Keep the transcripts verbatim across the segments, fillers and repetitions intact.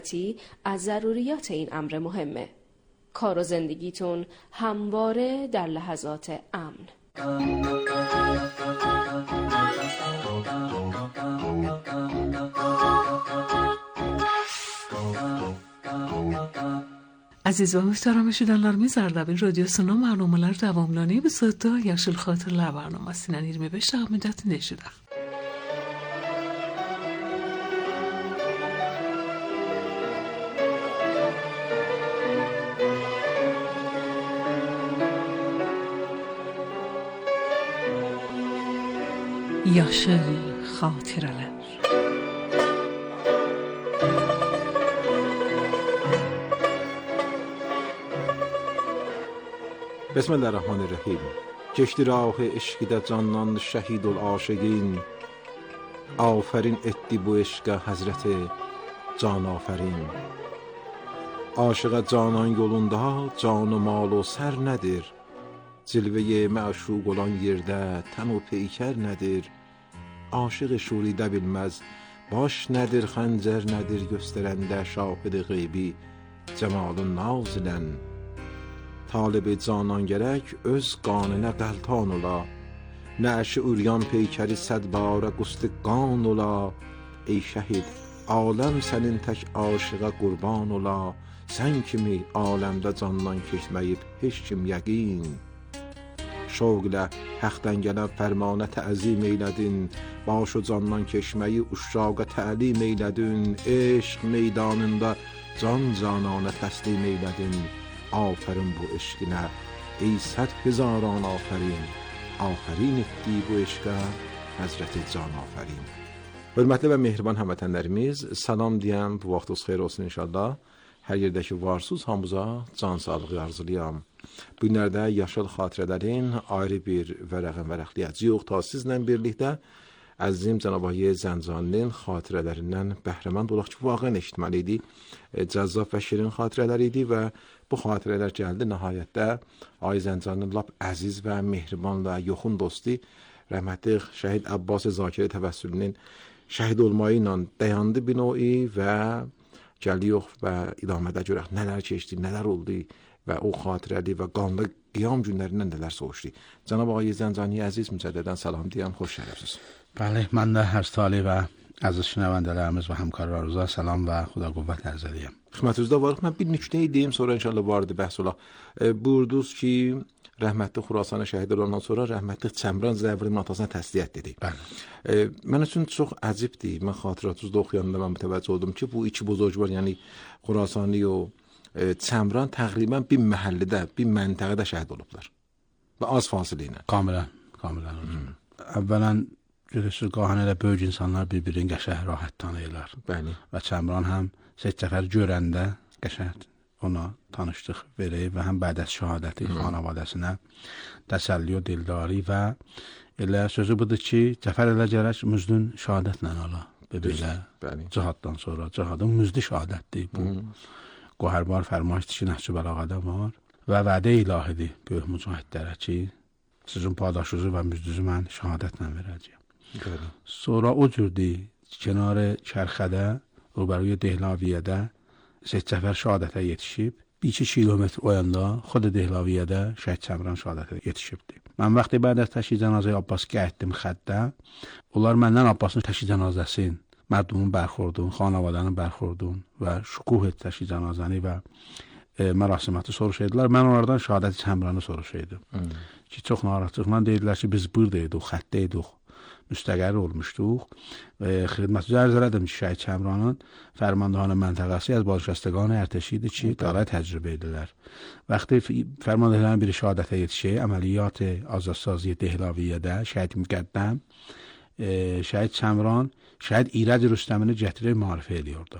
از ضروریات این امر مهمه. کار و زندگیتون همواره در لحظات امن. Aziz ve muhterem eşidenlerimiz, Ardabil Radyosu'nun marnomalar davamlanıyor. Bu saatte Yaşıl Hatırlar barnamasından yirmi beş dakika müddetinde eşidir. Yaşıl Hatırlar. بسم الله الرحمن الرحیم. کشتی راه عشقیده canlandı şəhid ol aşıqin. Afərin etdi bu eşqə Həzrət can afərin. Aşıqa canan yolunda can و mal و sər nədir? Cilvəyə məşuq olan yerdə tən و peykər nədir? Aşıq şuridə bilməz baş nədir, xəncər nədir göstərəndə şahid qeybi cəmalın naz ilən. طالب جانان گرک öz qanına qəltan ola. Nəşi üryan peykəri səd bara qustqan ola. Ey şəhid, aləm sənin tək aşığa qurban ola. Sən kimi aləmdə candan keçməyib heç kim yəqin. Şovqlə həqdən gələn fərmanə təzim eylədin. Baş o candan keçməyi uşaqa təlim eylədin. Eşq meydanında can canana təslim eylədin. Afərin bu eşqinə, ey səd hezaran afərin. Afərin etdi bu eşqə Həzrət Can afərin. Hörmətli və mehriban həmvətənlərimiz, salam deyəm, bu vaxtınız xeyir olsun inşallah. Hər yerdəki varsız hamıza can sağlığı arzulayam. Bu günlərdə Yaşıl Xatirələrin ayrı bir vərəqən vərəqləyəcəyik. Ta sizlə birlikdə əzizim Cənab Ağay Zəncani'nin xatirələrindən bəhrəmənd olaq ki, vaqən eşitməli idi. Cəzzab və şirin xatirələr idi və bu xatirələr gəldi nəhayətdə Ağay Zəncani'nin lap əziz və mehriban və yoxun dostu rəhmətli şəhid Abbas Zakiri təvəssülünün şəhid olmayı ilə dayandı bir növi və gəliyox və idamədə görək nələr keçdi, nələr oldu və o xatirəli və qanlı qiyam günlərindən nələr soğuşdu. Cənab Ağay Zəncani əziz mücəddədən salam deyəm, xoş şərəfsiz. بله، من در هر سالی و عزیز شنونده‌larımız و همکارlarımıza salam və xuda qüvvət arz edirəm. Xidmətinizdə varıq. Mən bir nüktə deyim, sonra inşallah vardı bəhs olaq. E, buyurdunuz ki, rəhmətli Xurasanı şəhid olandan sonra rəhmətli Çəmran Zəvrinin atasına təsliyyət dedi. Bəli. E, mən üçün çox əcibdir. Mən xatirətinizi oxuyanda mən mütəvəccüh oldum ki, bu iki buzurgvar, yəni Xurasani və e, Çəmran təqribən bir məhəllədə, bir məntəqədə şəhid olublar. Və az fasilə ilə. Kamilən, kamilən. Hmm. Əvvələn görürsünüz, qahən elə böyük insanlar bir-birini qəşəng rahat tanıyırlar. Bəli. Və Çəmran həm Seyyid Cəfər görəndə qəşəng ona tanışlıq verib və həm bəd şəhadəti xanavadəsinə təsəlli və dildari və elə sözü budur ki, Cəfər elə gərək müzdün şəhadətlə ala. Belə cihaddan sonra cihadın müzdü şəhadətdir bu. Qohərbar fərmaişdir ki, Nəhcü Bəlağədə var və vədə ilahidir böyük mücahidlərə ki, sizin padaşınızı və müzdünüzü mən şəhadətlə verəcəyəm. Bəli. Sonra o cürdür, kənarı Kərxədə, rubəruy Dehlaviyyədə Seyyid Cəfər şəhadətə yetişib. Bir iki kilometr o yanda xod Dehlaviyyədə Şəhid Çəmran şəhadətə yetişibdir. Mən vaxtı bəd az təşkil cənazəyə Abbas gəldim xəddə. Onlar məndən Abbasın təşkil cənazəsin, mərdumun bərxordun, xanavadənin bərxordun və şükuh et təşkil cənazəni və e, mərasiməti soruşaydılar. Mən onlardan şəhadəti Çəmranı soruşaydım. Hmm. Ki, çox narahatlıqla deyirlər ki, biz buradaydıq, xəttəydik. Müstəqər olmuşduq. E, xidməti ərz elədim ki, Şəhid Çəmranın fərmandahanə məntəqəsi az Balşəstəqanı ərtəşi idi ki, qara təcrübə edilər. Vaxtı fərmandahələrin biri şəhadətə yetişir, əməliyyat azadsaziyə Dehlaviyyədə Şəhid Müqəddəm, e, Şəhid Çəmran, Şəhid İrəc Rüstəmini gətirib marifə ediyordu.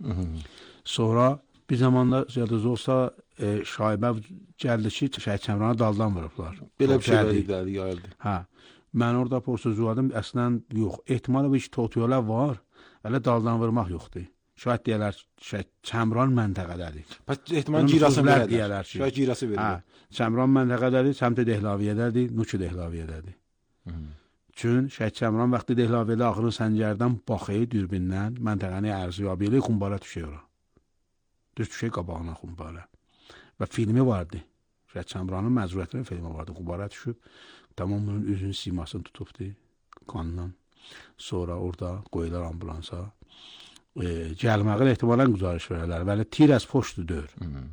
Sonra bir zamanda ziyadəz olsa e, şaibə gəldi ki, Şəhid Çəmranı daldan vurublar. Belə bir şeylər yayıldı. Hə. Mən orada porsuzladım, əslən yox. Ehtimalı bir totuyolar var, elə daldan vurmaq yoxdur. Şayət deyərlər, Şəhid Çəmran məntəqədədir. Bəs ehtimal girası verədilər. Şayət girası verilir. Hə, Çəmran məntəqədədir, səmtə Dehlaviyyədədir, Nuki Dehlaviyyədədir. Çün Şəhid Çəmran vaxtı Dehlaviyyədə axırı səngərdən baxıyı, dürbündən, məntəqəni ərziyabı ilə qumbara düşür. düşüşe qabağına xumbarə. Və filmi vardı. Şəhid Çəmranın məzuniyyətinin filmi vardı. Xumbarə düşüb, tamam bunun üzünün simasını tutubdu qanla. Sonra orada qoyular ambulansa. E, gəlməqə ehtimalən güzarış verərlər. Vəli tir az poştu dör.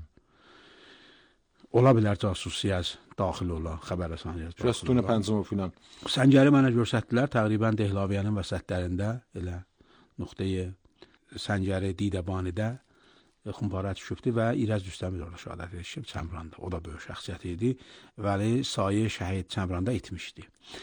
Ola bilər casusiyyəz daxil ola, xəbər rəsaniyyəz. Şəstun Pəncimov filan. Səncəri mənə göstərdilər təqribən Dehlaviyənin vəsətlərində, elə nöqtəyi Səncəri Didəbanidə xumbarə düşübdü və İrəz Rüstəmi orada şəhadət edib Çəmranda. O da böyük şəxsiyyət idi. Vəli sayı şəhid Çəmranda itmişdi.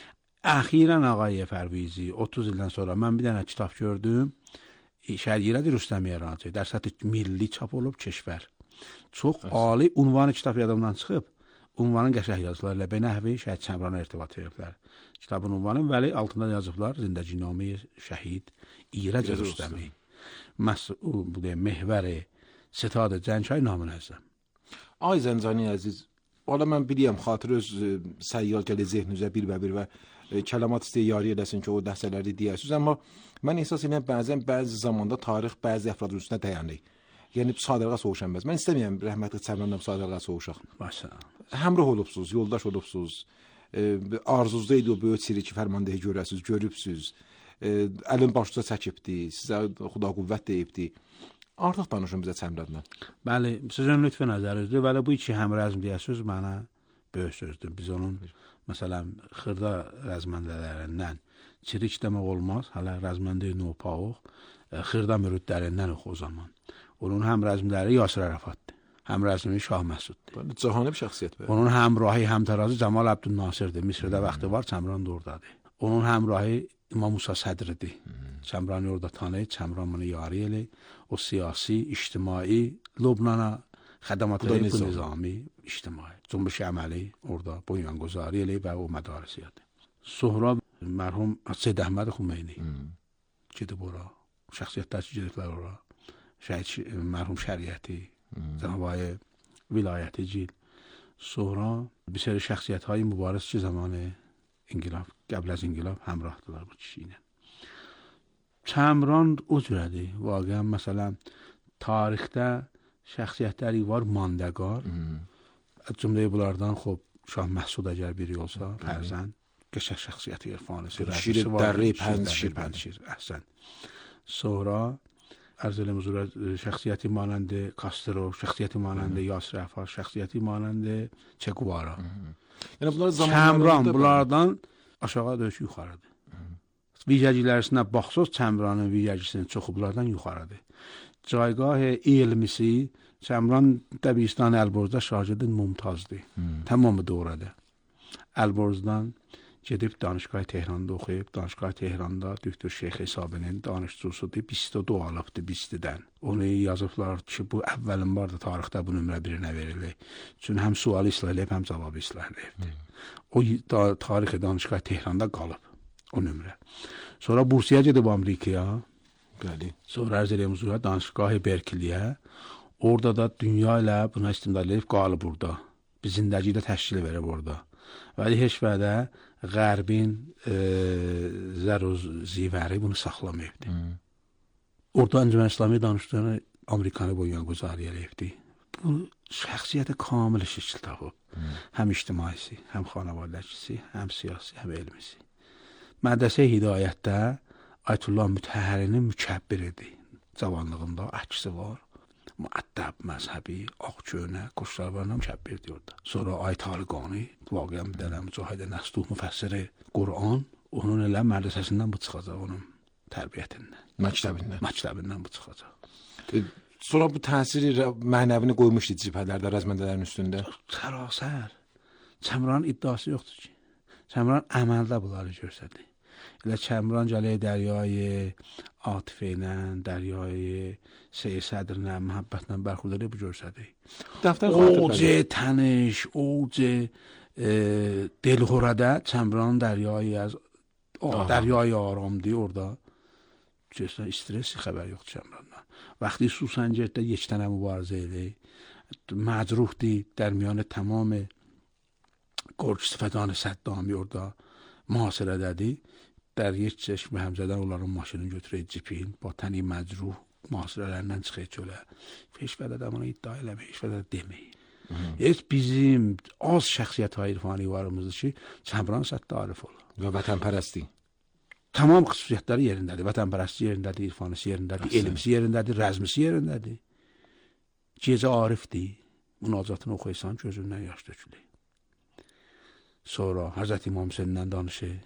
Əxirən Ağayev Pərvizi otuz ildən sonra mən bir dənə kitab gördüm. Şəhid İrəz Rüstəmi ərazi در سطح milli çap olub keşvər. Çox ali ünvanı kitab yadımdan çıxıb. Ünvanın qəşəng yazıları ilə Benəhvi Şəhid Çəmrana irtibat ediblər. Kitabın ünvanı vəli altında yazıblar Zindəcinamə Şəhid İrəz Rüstəmi. Məs'ul bu deyə məhvəri ستاد Cəncay namı nəzəm. Ay Zəncani əziz, valla mən biliyəm, xatir öz səyyal gələ zehnünüzə bir və bir və kələmat istəyə yari eləsin ki, o dəstələri deyəsiniz. Amma mən ehsas edirəm, bəzən bəzi zamanda tarix bəzi əfrad üstünə dayanır. Yəni, sadırğa soğuşanməz. Mən istəməyəm rəhmətli Çəmranla sadırğa soğuşaq. Başa. Həmrah olubsuz, yoldaş olubsuz. Arzuzda idi o böyük siri ki, fərmandehi görəsiniz, görübsüz. Əlin başınıza çəkibdi, sizə xuda qüvvət deyibdi. Artıq danışın bizə Çəmranla. Bəli, sizin lütfə nəzərinizdir. Bəli, bu iki həmrəzm deyəsiniz mənə böyük sözdür. Biz onun, məsələn, xırda rəzməndələrindən çirik demək olmaz. Hələ rəzməndə-i nopauq, xırda mürüddlərindən oxu o zaman. Onun həmrəzmləri Yasir Ərəfatdır. Həmrəzmi Şah Məsuddur. Bəli, cahani bir şəxsiyyət var. Onun həmrahı, həmtarazı Cəmal Əbdülnasirdir. Misrdə vaxtı var, Çəmran da oradadır. Onun həmrahı İmam Musa Sədridir. Çəmranı orada tanıyır, Çəmran bunu yari elə. O siyasi, ictimai, Lubnana xədamatları bu nizami, ictimai. Cümbüş əməli orada boyunqozarı elə və o mədarisiyyədir. Sonra mərhum Seyyid Əhməd Xümeyni gedib ora. Şəxsiyyətlər ki, gediblər ora. Şəhid mərhum şəriəti, Cənabay vilayəti cil. Sonra bir seri şəxsiyyətləri mübarəz ki, zamanı İnqilab, qəbl az İnqilab həmrahdılar bu kişi ilə. Çəmran o cürədir. Vaqəən, məsələn, tarixdə şəxsiyyətləri var mandəqar. Cümləyi bunlardan, xob, Şah Məsud əgər biri olsa, Fərzən, qəşək şəxsiyyəti irfanisi. Şir Dərri, Pənşir, Pənşir, əhsən. Sonra, ərz eləm huzura, şəxsiyyəti manəndə Castro, şəxsiyyəti manəndə Yasir Ərəfat, şəxsiyyəti manəndə Che Guevara. Çəmran bunlardan aşağı döyüş yuxarıdır. Vicəcilərisinə baxsız, Çəmranın vicəcisinin çoxu bunlardan yuxarıdır. Caygah elmisi, Çəmran Dəbistan Əlborzda şagirdi mümtazdır. Tamamı doğrudur. Əlborzdan gedib Danışgah Tehranda oxuyub, Danışgah Tehranda Doktor Şeyx Hesabinin danışçusudur, bisti dualıbdır, bistidən. Onu yazıblar ki, bu əvvəlin vardı tarixdə bu nömrə birinə verilir. Çünki həm sualı islah eləyib, həm cavabı islah eləyibdir. O tarixi Danışgah Tehranda qalıb, o nömrə. Sonra Bursaya gedib Amerikaya, sonra ərz eləyəm huzura Danışgah Berkiliyə, orada da dünya ilə buna istimdad edib qalıb burada. Bir zindəci də təşkil verib orada. Vəli heç vədə Qərbin e, zəruz zivəri bunu saxlamayıbdır. Orada Əncümən İslami danışdığını Amerikanı boyunquzarı eləyibdir. Bu şəxsiyyəti kamil şəkil tapıb. Həm ictimaisi, həm xanavadəçisi, həm siyasi, həm elmisi. Mədrəsə Hidayətdə Ayətullah Mütəhərinin mükəbbiridir. Cavanlığında əksi var. Müəddəb, məzhəbi, ağ köynə, qoşlarlarla mükəbbirdir orada. Sonra Ayət Haliqani, vaqiyən bir dənə mücahidə Nəsduh müfəssiri Qur'an, onun elə mədrəsəsindən bu çıxacaq, onun tərbiyyətindən. Məktəbindən. Məktəbindən bu çıxacaq. E, sonra bu təsiri mənəvini qoymuşdu cibhələrdə, rəzməndələrin üstündə. Sərasər. Çəmranın iddiası yoxdur ki. Çəmran əməldə bunları görsədi. Elə Çəmran gəlir dəryayı atifə ilə, dəryayı Seyir Sədrlə, məhəbbətlə bərxudları bu görsədi. Oce təniş, oce delxorədə Çəmran dəryayı az, dəryayı aramdır orada. Göstər, stresi xəbər yoxdur Çəmrandan. Vaxtı Susəncərdə یک dənə mübarizə idi. Məcruhdir, dərmiyanı tamam Qorç İstifədan Səddami orada mühasirədədir. در یک چشم همزدن onların maşını götürək cipin, با təni məcruh mühasirələrdən çıxır çölə. Heç vədə də bunu iddia eləmir, heç vədə deməyin. Heç bizim az şəxsiyyət və irfani varımızdır ki, Çəmran Səttarov olur. Və vətənpərəstlik. Tamam xüsusiyyətləri yerindədir. Vətənpərəstliyi yerindədir, irfanisi yerindədir, elmisi yerindədir, rəzmisi yerindədir. Gecə arifdir. Münacatını oxuysan gözündən yaş tökülür. Sonra Həzrət İmam Hüseyndən danışır.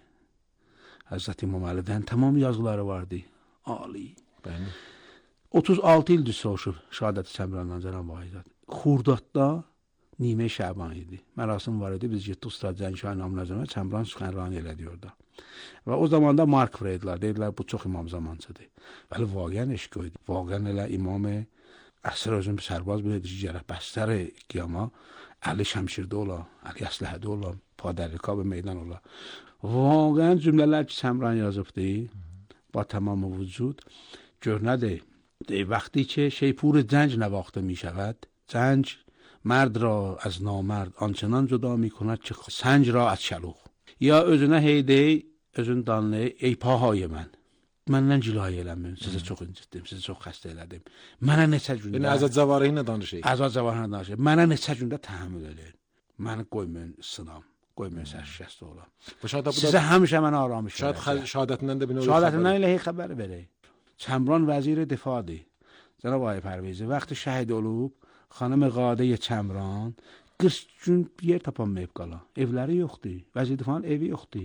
Həzrət İmam Əlidən tamam yazıları vardı. Ali. Bəli. otuz altı ildir soğuşur şəhadəti Çəmrandan Cənab Vahidət. Xurdadda Nimə Şəban idi. Mərasim var idi. Biz getdik Ustad Zəngşah namına Çəmran süxənranı elədi orada. Və o zaman da Mark Freydlər dedilər bu çox imam zamansıdır. Bəli vaqəən eşq idi. Vaqəən elə imam əsr özün bir sərbaz bilirdi ki, gərək bəstər qiyama Əli Şəmşirdə ola, Əli Əsləhədə ola, Padərrikab meydan ola. Vaqəən cümlələr ki Çəmran yazıbdı با تمام وجود gör nədir? وقتی که شیپور جنج نواخته می شود جنج مرد را از نامرد آنچنان جدا می کند که سنج را از شلوغ یا özünə heydi özün danlı ey pahay mən məndən cilayı eləmin sizə çox incitdim sizə çox xəstə elədim mənə neçə gündə yəni Azad Zavarı ilə danışır Azad Zavarı ilə danışır mənə neçə gündə təhəmmül edin məni qoymayın sınam qoymayın sərşikəst olam sizə həmişə mənə aramış şahid şahadətindən də bir şahadətindən elə heç xəbər verək Çəmran vəzir difadır Cənab Ağay Pərvizi vaxtı şəhid olub xanım Qadə Çəmran qırx gün yer tapanmayıb qala evləri yoxdur vəzir difanın evi yoxdur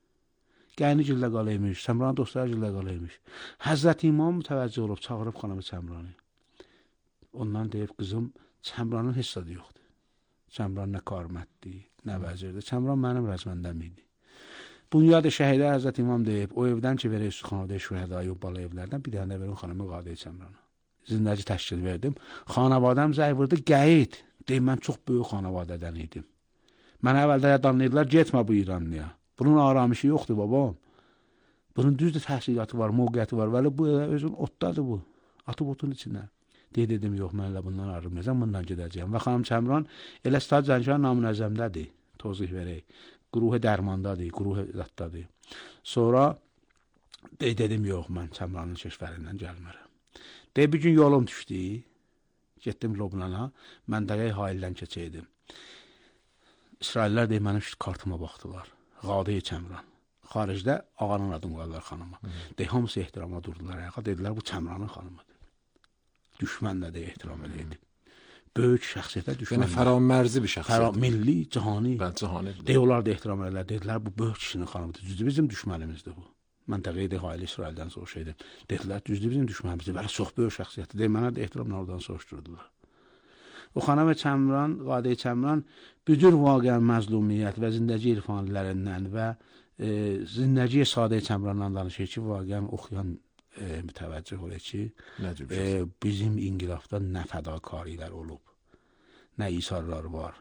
Gəlini gildə qalıymış Çəmran dostları gildə qalıymış Həzrət İmam mütəvəccüh olub çağırıb xanımı Çəmranı ondan deyib qızım Çəmranın heç adı yoxdur Çəmran nə qarmətdir nə vəzirdir Çəmran mənim rəzməndəm idi Bunyad şəhidə Həzrət İmam deyib o evdən ki verək Süxanədə şühədayı bala evlərdən bir dənə verin xanımı Qadə Çəmrana zindəci təşkil verdim xanavadəm zəy vurdu qəyid deyim mən çox böyük xanavadədən idim mənə əvvəldə danlayırdılar getmə bu İranlıya bunun aramışı yoxdur babam bunun düzdür təhsilatı var mövqeyyəti var vəli bu özün otdadır bu atıb otun içində deyə dedim yox mən elə bundan ayrılmayacam bundan gedəcəyəm və xanım Çəmran elə Ustad Zəngşah Namünəzzəmdədir tozih verək Quruh dərmandadır, quruh zətdadır. Sonra de, dedim, yox, mən Çəmranın keşvərindən gəlmərəm. De, bir gün yolum düşdü, getdim Lobnana, məntəqəyə haildən keçəydim. İsraillər deyib, mənim kartıma baxdılar. Qadə Çəmran. Xaricdə ağanın adını qoydular xanıma. De, hamısı ehtiramla durdular ayağa, dedilər, bu Çəmranın xanımıdır. Düşmən də de ehtiram edildi. Böyük şəxsiyyətə düşmən. Yəni fəramərzi bir şəxsiyyət. Fəram, milli, cihani. Bəli, cihani. Deyirlər də ehtiram edirlər. Dedilər bu böyük kişinin xanımıdır. Düzdür bizim düşmənimizdir bu. Məntəqəyə də ailə İsraildən soruşaydım. Dedilər düzdür bizim düşmənimizdir. Bəli, çox böyük şəxsiyyətdir. Deyir mənə də ehtiramla oradan soruşturdular. O xanım Çəmran, Qadə Çəmran büdür vaqəən məzlumiyyət və zindəci irfanilərindən və e, zindəci Sadə Çəmrandan danışır ki, vaqəən oxuyan E, mütəvəccüh olur ki, e, bizim inqilabda nə fədakarilər olub, nə isarlar var.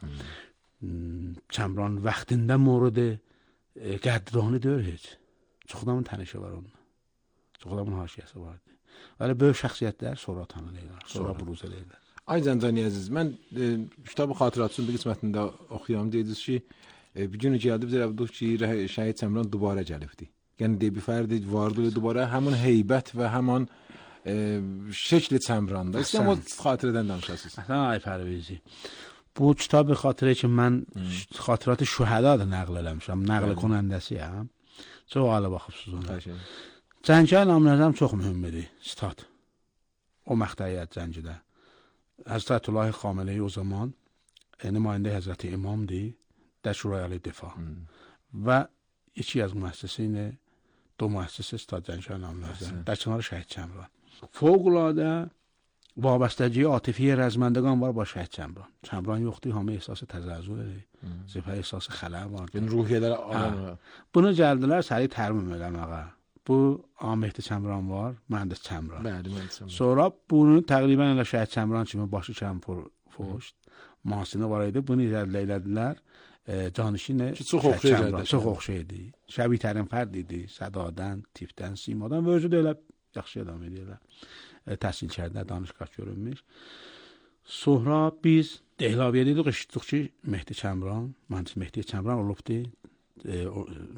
Hmm. Çəmran vaxtında mورد e, qədranı deyil heç. Çox adamın tənişi var onunla. Çox adamın haşiyəsi vardı. Belə böyük şəxsiyyətlər sonra tanınırlar, sonra, sonra buruz edirlər. Ay Zəncani əziz, mən e, kitabı xatirətsinin bir qismətində oxuyam, deyirsiniz ki, e, bir gün gəldi bizə abduq ki, şəhid Çəmran dubara gəlibdi. Yəni debi fərdi vardı dubara həmin heybət və həmin e, şəkli Çəmranda. İstəyəm o xatirədən danışasınız. Ay Pərvizi. Bu kitabı xatirə ki, mən xatirəti şühəda da nəql eləmişəm, nəql konəndəsiyəm. Çox alə baxıbsınız ona. Zəngə namınəzəm çox mühümmidir, sitat. O məxtəyiyyət Zəngidə. Həzrətullah Xameneyi o zaman e, nümayəndə Həzrəti İmamdır, Dəşurayəli Difa. Və iki yaz müəssisi ilə do müəssisi Ustad Zəngşah namınəzəm. در کنار şəhid Çəmran. Fövqəladə vabastəciyi atifiyə rəzməndəqan var ba şəhid Çəmran. Çəmran yoxdur, hamı ehsası təzəzzül edir. Zifə ehsası xələ var. Yəni ruhiyyələr alanı. Bunu gəldilər səri tərmim eləməyə. Bu Ahmehdi Çəmran var, mühəndis Çəmran. Bəli, mühəndis Çəmran. Sonra bunu təqribən elə şəhid Çəmran kimi başı kəm foşt, masini var idi. Bunu irəlilə elədilər. E, canişinə çox oxşayırdı. Çox oxşayırdı. Şəbih tərin fərd idi. Sədadən, tipdən, simadan və özü də elə yaxşı adam edirlər. E, təhsil kərdə, danışqaç görünmüş. Sonra biz Dehlaviyyə dedik, eşitdik ki, Mehdi Çəmran, mühəndis Mehdi Çəmran olubdu. E,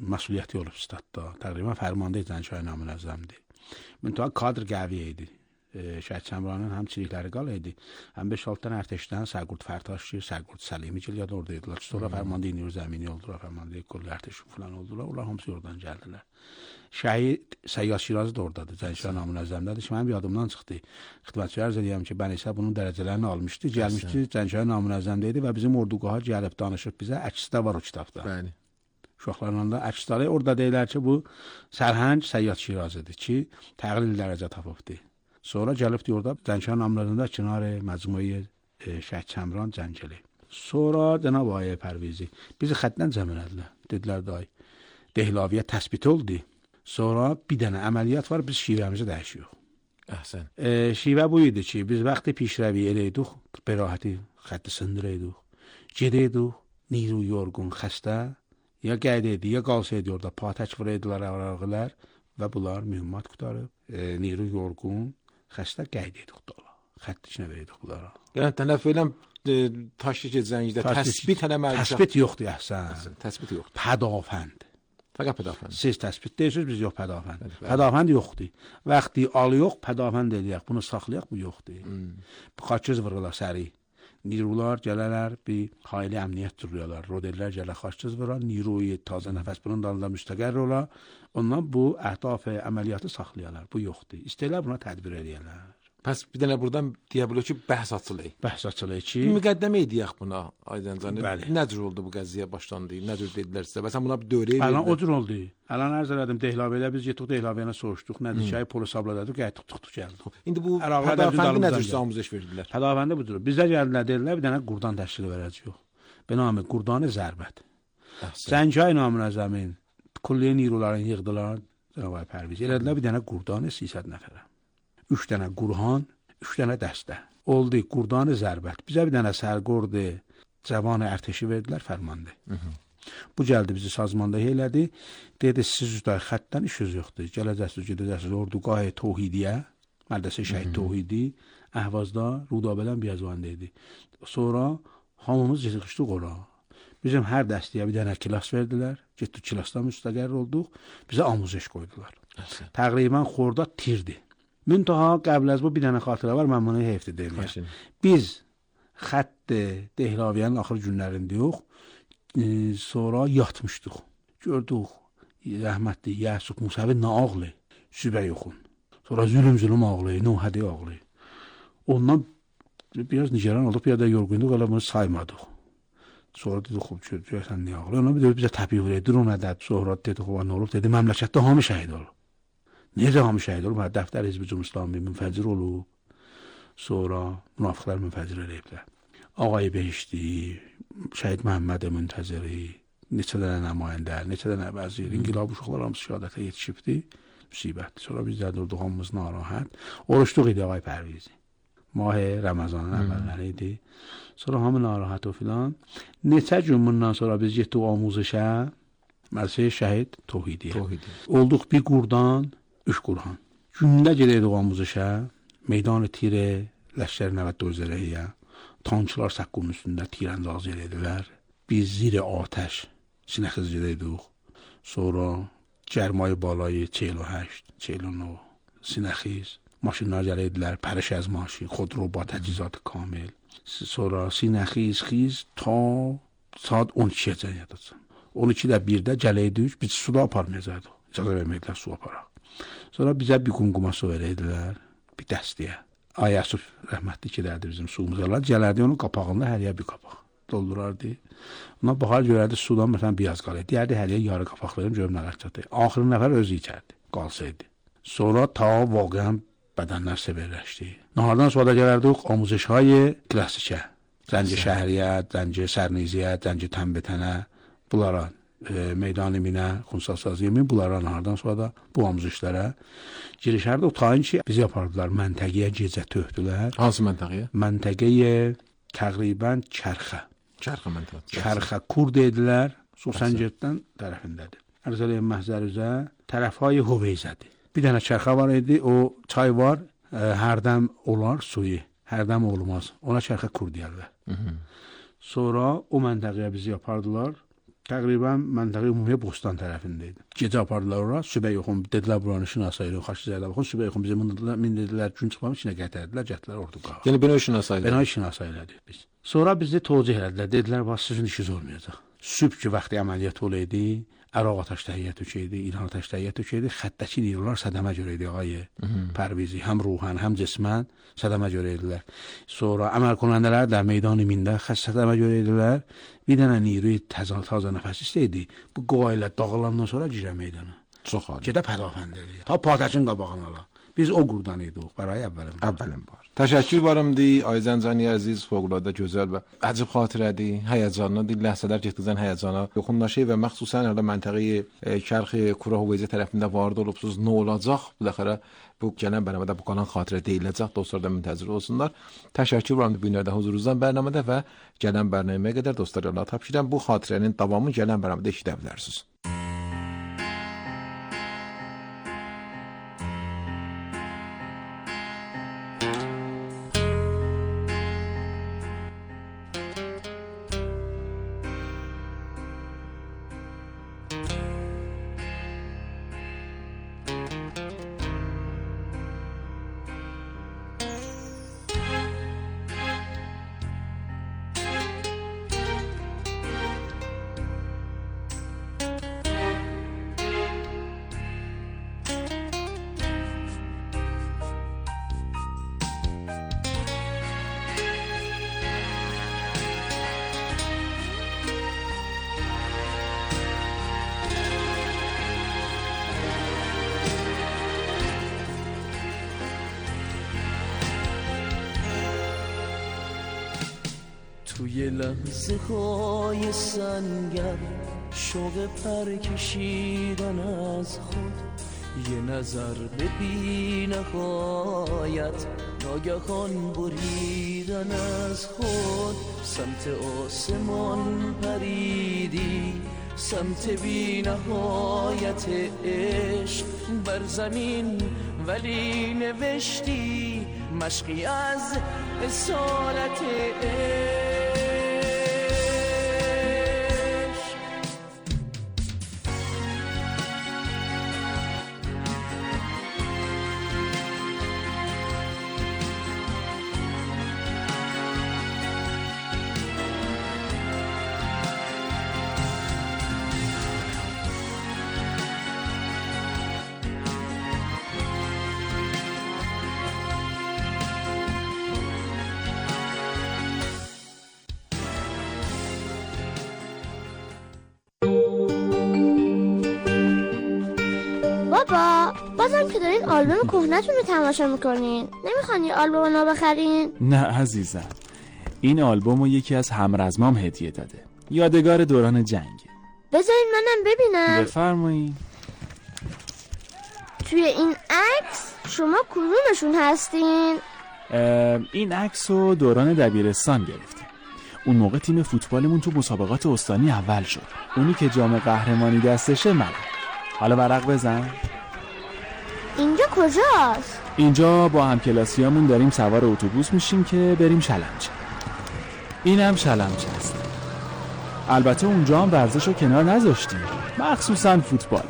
məsuliyyəti olub statda. Təqribən fərmanda Zəngşah namünəzzəmdir. Müntəha kadr qəviyyə idi. Şəhid Çəmranın həm çilikləri qala idi, həm beş altı dənə ərtəşdən Sərqurd Fərtaşçı, Sərqurd Səlimicil ya da orada idilər. Sonra Fərmandı İnir Zəmini oldular, Fərmandı Qullu Ərtəşi falan oldular. Onlar hamısı oradan gəldilər. Şəhid Səyyad Şirazi də oradadır. Zəncilər Namünəzzəmdədir. Şimdi mənim yadımdan çıxdı. Xidmətçi ərz edirəm ki, Bənisə bunun dərəcələrini almışdı. Gəlmişdi, Zəncilər Namünəzzəmdə idi və bizim orduqaha gəlib danışıb bizə. Əksi də var o kitabda. Bəli. Uşaqlarla da əksləri orada deyirlər ki, bu Sərhəng Səyyad Şirazidir ki, təqlil dərəcə tapıbdı. Sonra gəlibdi orada Zəncilər Namünəzzəmdə Çinarə Məcmuəyə Şəhid Çəmran Zəncili. Sonra Cənab Ayə Pərvizi bizi xətdən cəm elədilər. Dedilər day, Dehlaviyə təsbit oldu. Sonra bir dənə əməliyyat var, biz şivəmizi dəyişiyoruz. Əhsən. E, şivə bu idi ki, biz vaxtı pişrəvi eləydik, bərahəti xətti sındırıyorduk. Gediydik, niru yorğun xəstə, ya qeyd idi, ya qalsaydı orada patək vuraydılar əvraqlar və bunlar mühimmat qutarıb, e, niru yorğun xəstə qeyd edik dola. Xətt içinə verdik bunlara. Yəni tələf eləm taşlı ki, zəngdə təsbit eləməli. Təsbit yoxdur, əhsən. Təsbit yoxdur. Pədafənd. Fəqət pədafənd. Siz təsbit deyirsiniz, biz yox pədafənd. Pədafənd yoxdur. Vaxtı alıyıq, pədafənd eləyək, bunu saxlayaq, bu yoxdur. Bu xaçız vırğılar səri. Nirular gələrlər, bir xayli əmniyyət duruyorlar. Rodellər gələr xaçız vırlar, niruyu tazə nəfəs bunun dalında müstəqər olar. Ondan bu əhdaf əməliyyatı saxlayarlar. Bu yoxdur. İstəyirlər buna tədbir edərlər. Pəs bir dənə buradan deyə bilərik ki, bəhs açılır. Bəhs açılır ki, müqəddəmə edək buna Aydancanı. Bəli. Nə cür oldu bu qəziyyə başlandı? Nə cür dedilər sizə? Məsələn buna bir dövrəyə Əlan o cür oldu. Əlan ərz elədim Dehlaviyə biz getdik Dehlaviyə soruşduq, nədir ki, polis abladadıq, gəldik tutduq gəldik. İndi bu pədafəndi nə cür amuzəş verdilər? Pədafəndi bu cür. Bizə gəldilər, dedilər bir dənə qurdan təşkil verəcəyik. Benamı Qurdanı Zərbət. Zəncay Namünəzzəmin kulliyə niruların yığdılar, Cənab Pərviz. Elədilər bir dənə qurdanı sisəd nəfərə. üç dənə qurhan, üç dənə dəstə. Oldu Qurdanı Zərbət. Bizə bir dənə Sərqurd Cavan Ərtəşi verdilər, Fərmandı. Bu gəldi bizi sazmanda elədi. Dedi siz üzdə xəttdən işiniz yoxdur. Gələcəksiniz, gedəcəksiniz orduqah Təvhidiyyə, Mədrəsə Şəhid Təvhidi, Əhvazda Rudabədən Biyazvan dedi. Sonra hamımız yığışdıq ora. Bizim hər dəstəyə bir dənə kilas verdilər. Getdik kilasda müstəqər olduq. Bizə amuzəş qoydular. Təqribən xorda tirdi. Müntaha qəbl az bu bir dənə xatirə var, mən bunu heyfdir deyirəm. Biz xətt Dehlaviyyənin axır günlərində yox, e, sonra yatmışdıq. Gördük, rəhmətli Yəsub Musavi nə ağlı, sübə yoxun. Sonra zülüm zülüm ağlı, Nuhədi ağlı. Ondan biraz nigeran olduq, bir də yorğunduq, elə bunu saymadıq. Sonra dedik, xub, görürsən niyə ağlı? Ona bir də bizə təbii vuraydı, o nədədir? Sonra dedik, o nə olub? Dedi, məmləkətdə hamı şəhid olub. Necə hamı şəhid olub? Dəftər Hizb-i Cümhuriyyət münfəcir olub. Sonra münafiqlər münfəcir eləyiblər. Ağay Behişti, Şəhid Məhəmməd Müntəziri, neçə dənə nümayəndə, neçə dənə vəzir, inqilab uşaqlar hamısı şəhadətə yetişibdi. Müsibətdir. Sonra biz də durduq hamımız narahat. Oruçluq idi Ağay Pərvizi. Mah Ramazanın əvvəlləri idi. Sonra hamı narahat o filan. Neçə gün bundan sonra biz getdik amuzişə, Mədrəsə Şəhid Təvhidiyyə. Olduq bir qurdan, üç qurhan. Gündə gedəydik amuzişə, meydan tirə, ləşkər nəvət dözərəyə, tankçılar səqqunun üstündə tirəndaz elədilər. Biz zir atəş, sinəxiz gedəydik. Sonra gərmayı balayı چهل و هشت چهل و نه sinəxiz, maşınlar gələdilər, pərişə az maşın, xodro با təchizat kamil. Sonra sinəxiz xiz ta saat on ikiyə cəniyyət on ikidə birdə gələydik, biz suda aparmayacaqdıq. İcazə verməklər su aparaq. Sonra bizə bir qunquma su verəydilər, bir dəstəyə. Ayasuf rəhmətli ki, dərdi bizim suyumuzu alar. Gələrdi onun qapağında həriyə bir qapaq doldurardı. Ona baxar görərdi sudan məsələn bir az qalır. Deyərdi həriyə yarı qapaq verim, görüm nə qədər. Axırı nəfər özü içərdi, qalsaydı. Sonra ta vaqəən bədənlər severləşdi. Nahardan sonra gələrdik amuzişهای klassikə. Zənci şəhriyyət, zənci sərniziyyət, zənci tənbətənə, bunlara e, meydan minə, xunsasazi min, bunlara nahardan sonra da bu amuzişlərə girişərdi. O tayin ki, bizi yapardılar, məntəqəyə gecə töhdülər. Hansı məntəqəyə? Məntəqəyə təqribən Çərxə. Çərxə məntəqə. Çərxə Kurd edilər, Susəncirdən tərəfindədir. Ərzəliyyə məhzərizə tərəfhay Huveyzədir. Bir dənə çərxə var idi, o çay var, e, hərdəm olar suyu, hərdəm olmaz. Ona çərxə Kurd deyərlər. Sonra o məntəqəyə bizi yapardılar, Təqribən məntəqə ümumi Bostan tərəfindəydi. Gecə apardılar ora, sübh yoxum dedilər buranı şinasayırıq, xaçizədə baxın, sübh yoxum bizə min dedilər, gün çıxmamış içinə gətirdilər, gətirdilər orada qaldı. Yəni bina şinasaydı. Bina şinasaydı biz. Sonra bizi tövcih elədilər, dedilər bax sizin işiniz olmayacaq. Sübh ki vaxtı əməliyyat olaydı, Əraq atəş təhiyyət tökəydi, İran atəş təhiyyət tökəydi, xəttəki neyronlar sədəmə görə idi ağay Pərvizi, həm ruhan, həm cismən sədəmə görə idilər. Sonra əməl konəndələr də meydan mində xəstədəmə görə idilər. Bir dənə neyroy təzə təzə nəfəs istəyirdi. Bu qoyla dağılandan sonra girə meydana. Çox ali. Gedə pədafənd eləyir. Ta patəçin qabağına ala. Biz o qurdan idik برای əvvəlin. Əvvəlin var. Təşəkkür varımdı Ay Zəncani əziz, fövqəladə gözəl və əcib xatirədir, həyəcanlıdır. Ləhzələr getdikcə həyəcana yoxunlaşır və məxsusən hələ məntəqəyi Kərx Kurahoveyzə tərəfində vardı olubsuz. Nə olacaq? Biləxərə bu gələn bərnamədə bu qalan xatirə deyiləcək. Dostlar da müntəzir olsunlar. Təşəkkür varımdı bu günlərdə huzurunuzdan bərnamədə və gələn bərnaməyə qədər dostlar Allah tapşıram bu xatirənin davamını gələn bərnamədə eşidə bilərsiniz. توی لحظه های سنگر شوق پر کشیدن از خود یه نظر به بی نهایت ناگهان بریدن از خود سمت آسمان پریدی سمت بی نهایت عشق بر زمین ولی نوشتی مشقی از اصالت عشق بابا بازم که دارین آلبوم کهنه‌تون رو تماشا میکنین نمیخوان یه آلبوم نو بخرین؟ نه عزیزم این آلبوم رو یکی از همرزمام هدیه داده یادگار دوران جنگ بذارین منم ببینم بفرمایید توی این عکس شما کدومشون هستین؟ این عکس رو دوران دبیرستان گرفتیم اون موقع تیم فوتبالمون تو مسابقات استانی اول شد اونی که جام قهرمانی دستشه من حالا ورق بزن اینجا کجاست؟ اینجا با همکلاسیامون داریم سوار اتوبوس میشیم که بریم شلمچه اینم شلمچه است البته اونجا هم ورزش رو کنار نذاشتیم مخصوصا فوتبال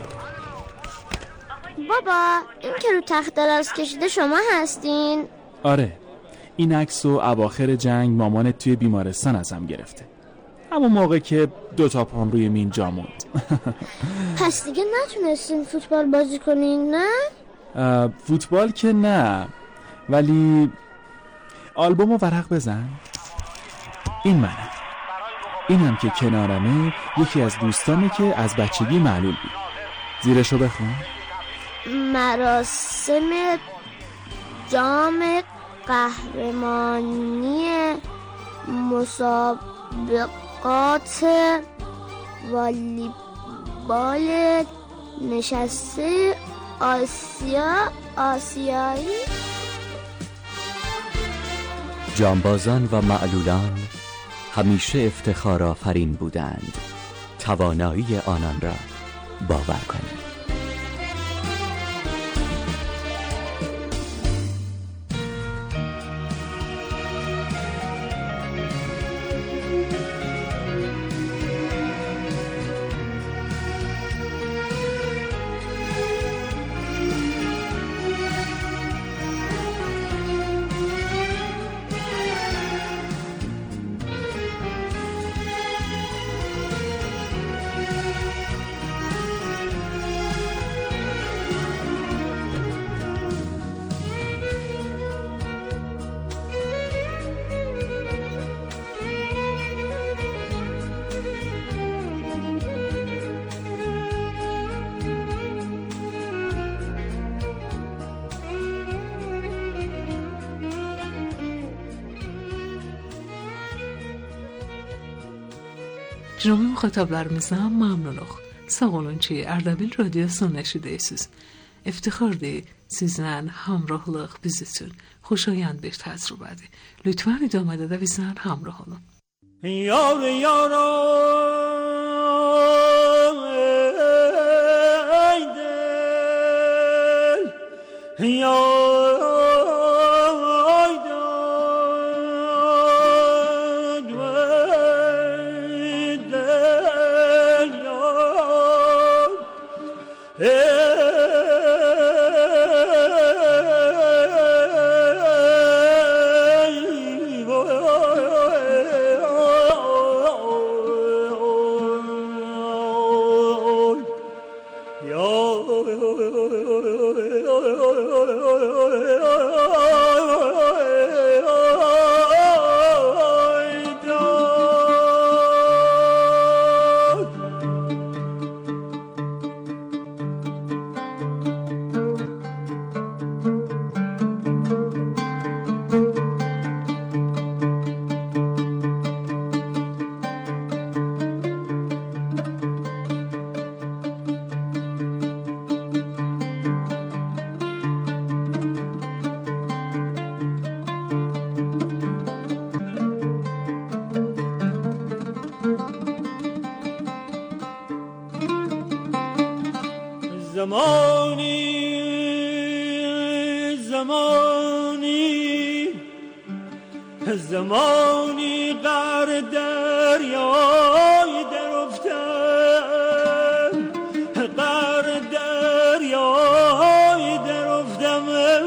بابا این که رو تخت دراز کشیده شما هستین؟ آره این عکس رو اواخر جنگ مامانت توی بیمارستان ازم گرفته همون موقع که دو تا پام روی مین جا موند پس دیگه نتونستین فوتبال بازی کنین نه؟ فوتبال که نه ولی آلبومو ورق بزن این منم اینم که کنارمه یکی از دوستانه که از بچگی معلول بود زیرشو بخون مراسم جام قهرمانی مسابقات والیبال نشسته آسیا آسیایی جانبازان و معلولان همیشه افتخار آفرین بودند توانایی آنان را باور کنید Jami muhataplarımızdan məmnunuq. Sağ olun ki, Ərdəbil radiosunu eşidirsiniz. İftixardır sizlə hamrahlıq biz üçün xoşayand bir təcrübədir. Lütfən idamədə də bizlə hamrah olun. Yar yaram ey del yar زمانی زمانی زمانی غر دریای در افتم غر دریای در افتم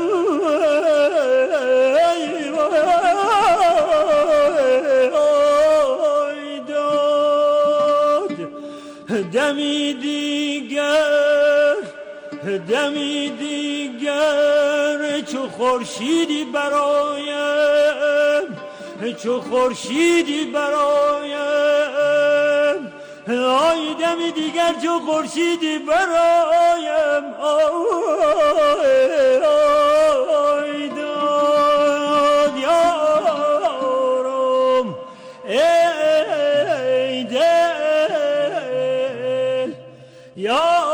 ای داد دمی دیگر دمی دیگر چو خورشیدی برایم چو خورشیدی برایم آی دمی دیگر چو خورشیدی برایم آی داد یارم ای دل یارم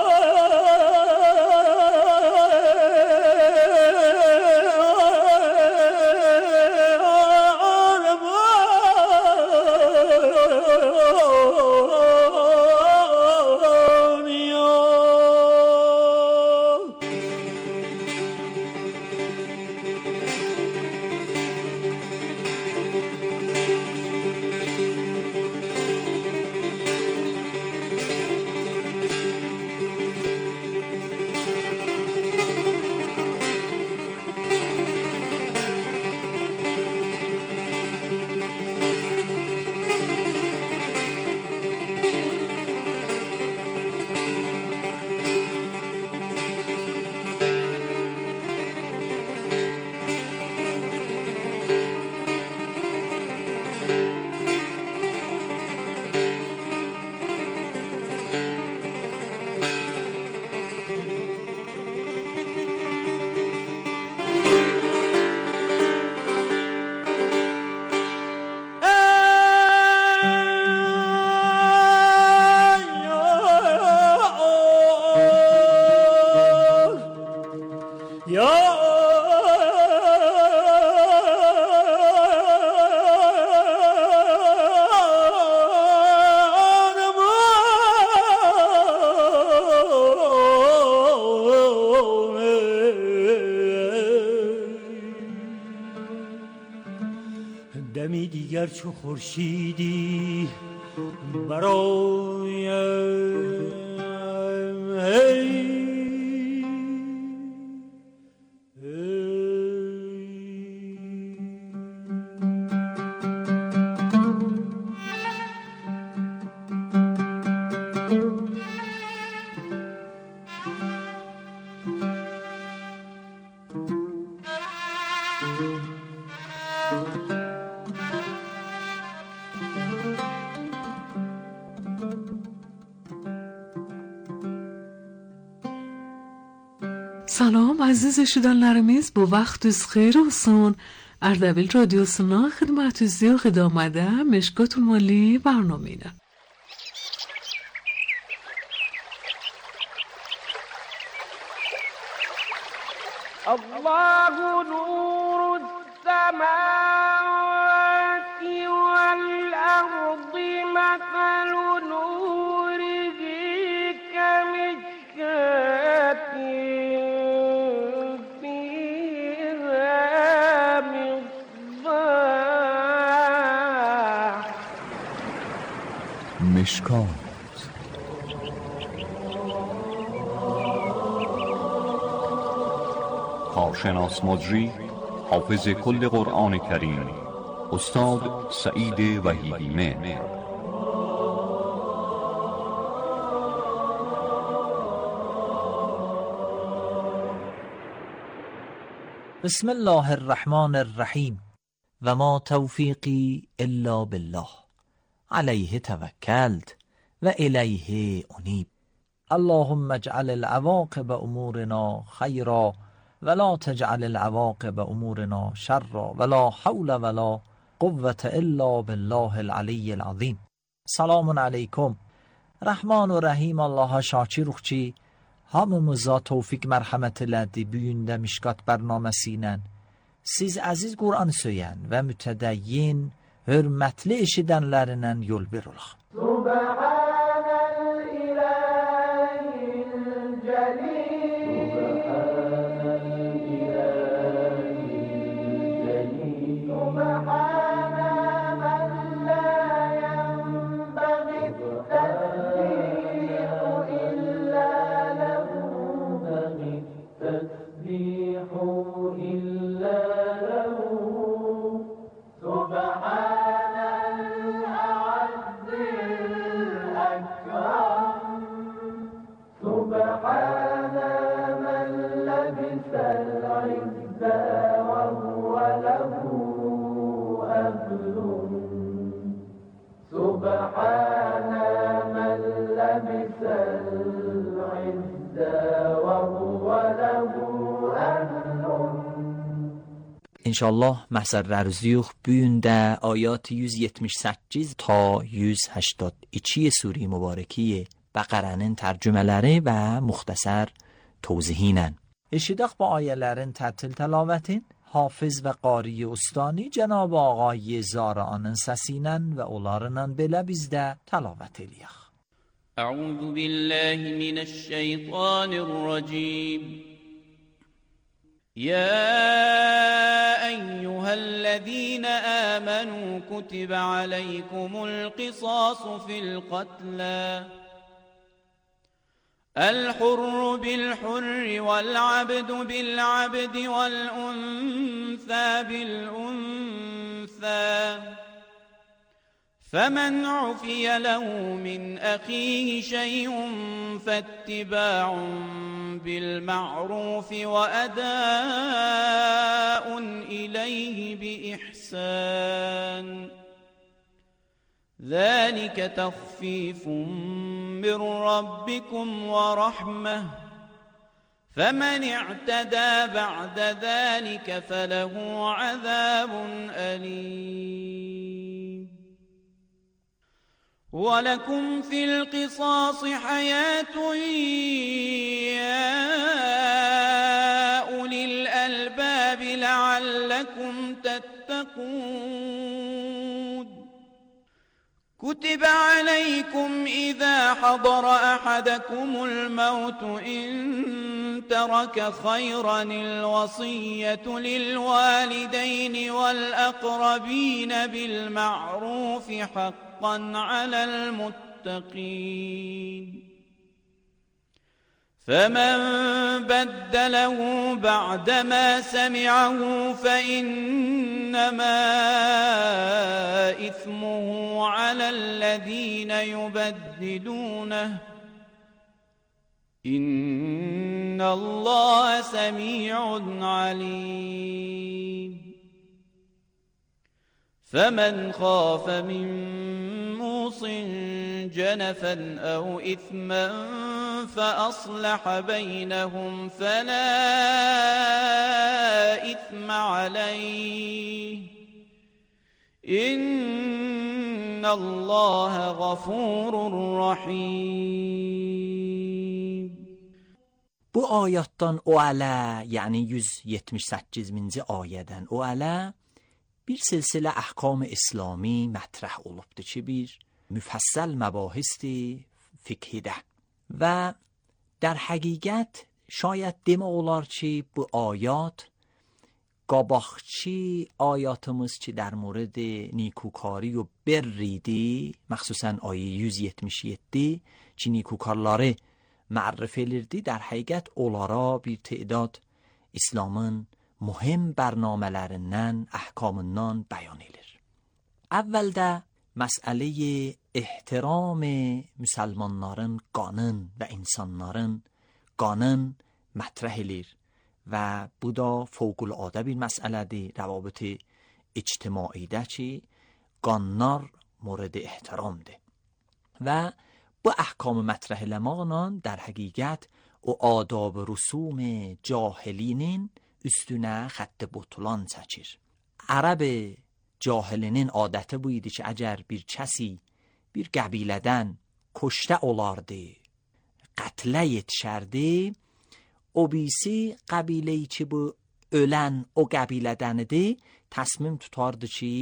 دمی دیگر چو خورشیدی برایم ای Salam aziz eşidenlerimiz, bu vaxtınız xeyir olsun. Ərdəbil radiosuna xidmətinizi xidamətdə Meşkat Ulmali برنامه. الله نور السماوات والأرض مثل نوره كمشكاة فيها مصباح مشکات کارشناس مجری حافظ کل قرآن کریم استاد سعید وحیدی مهر. بسم الله الرحمن الرحیم و ما توفیقی الا بالله علیه توکلت و الیه انیب. اللهم اجعل العواقب امورنا خیرا ولا تجعل العواقب امورنا شرا ولا حول ولا قوة الا بالله العلی العظیم. Selamun aleyküm. Rahman ve Rahim Allah'a şakir ruhçi hamımıza tevfik merhamet elədi. Büyündə Mişkat bərnaməsilə siz əziz Qur'an söyən və mütədəyyin hörmətli eşidənlərindən yol bir olaq. Subhanəl ilahil cəlil İnşallah Məhsər Rərziyuq büyündə ayat yüz yetmiş səkkiz ta yüz هەشتاد و دو suri mübarəki Bəqərənin tərcümələri və müxtəsər tövzihi ilə. Eşidək bu ayələrin tərtil təlamətin Hafiz və qari ustani Cənab Ağay Zara'nın səsi ilə və onlarla belə bizdə təlavət eləyək. Əuzu billahi minəşşeytanirracim. يا أيها الذين آمنوا كتب عليكم القصاص في القتلى الحر بالحر والعبد بالعبد والأنثى بالأنثى فمن عفي له من أخيه شيء فاتباع بالمعروف وأداء إليه بإحسان ذلك تخفيف من ربكم ورحمة فمن اعتدى بعد ذلك فله عذاب أليم ولكم في القصاص حياة يا أولي الألباب لعلكم تتقون كتب عليكم إذا حضر أحدكم الموت إن ترك خيرا الوصية للوالدين والأقربين بالمعروف حقا على المتقين فمن بدله بعدما سمعه فإنما إثمه على الذين يبدلونه إن الله سميع عليم فمن خاف من موص جنفا أو إثما فأصلح بينهم فلا إثم عليه إن الله غفور رحيم Bu ayatdan o ələ, yəni yüz yetmiş səkkizinci ayədən o ələ bir silsilə əhkam İslami mətrəh olubdur ki, bir müfəssəl məbahisdir fiqhidə və در حقیقت شاید demək olar ki bu ayat qabaqçı ayatımız ki در مورد نیکوکاری و بریدی مخصوصا آیه yüz yetmiş yeddi ki نیکوکارları معرف edirdi در حقیقت onlara bir تعداد İslamın mühim bərnamələrindən, əhkamından bəyan edir. Əvvəldə məsələyi ehtiram müsəlmanların qanın və insanların qanın mətrəh edir və bu da fövqəladə bir məsələdir rəvabit ictimaidə ki qanlar mورد ehtiramdır və bu əhkamı mətrəh eləməklə در həqiqət o adab rüsum cahilinin üstünə xətt butlan çəkir. Ərəb cahilinin adəti bu idi ki əgər bir kəsi bir qəbilədən kuşta olardı, qətlə yetişərdi, o birisi qəbiləyi ki bu ölən o qəbilədənidir, təsmim tutardı ki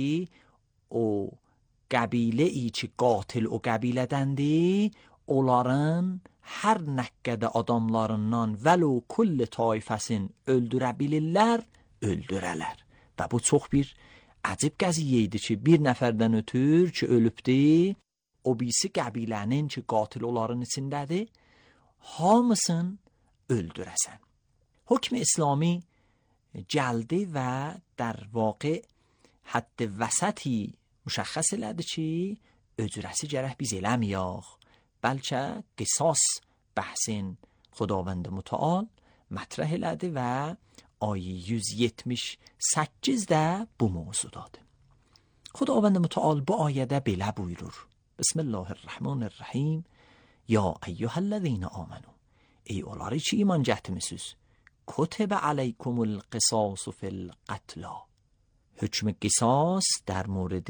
o qəbiləyi ki qatil o qəbilədəndir, onların hər nəqqədə adamlarından vəlu kulli taifəsin öldürə bilirlər, öldürələr. Və bu çox bir əcib qəziyyə idi ki, bir nəfərdən ötür ki ölübdir, o birisi qəbilənin ki qatil onların içindədir, hamısın öldürəsən. Hükm İslami gəldi və در واقع حد وسطی مشخص elədi ki, öcrəsi gərək biz eləməyək, bəlkə qisas bəhsin خداوند متعال مطرح elədi və آیه yüz yetmiş səkkizdə bu mövzudadır. خداوند متعال bu ayədə belə buyurur. Bismillahirrahmanirrahim. Ya eyyuhellezine amenu. Ey onları ki iman gətirmisiniz. Kutibe aleykumul qisasu fil qatla. Hükm qisas در مورد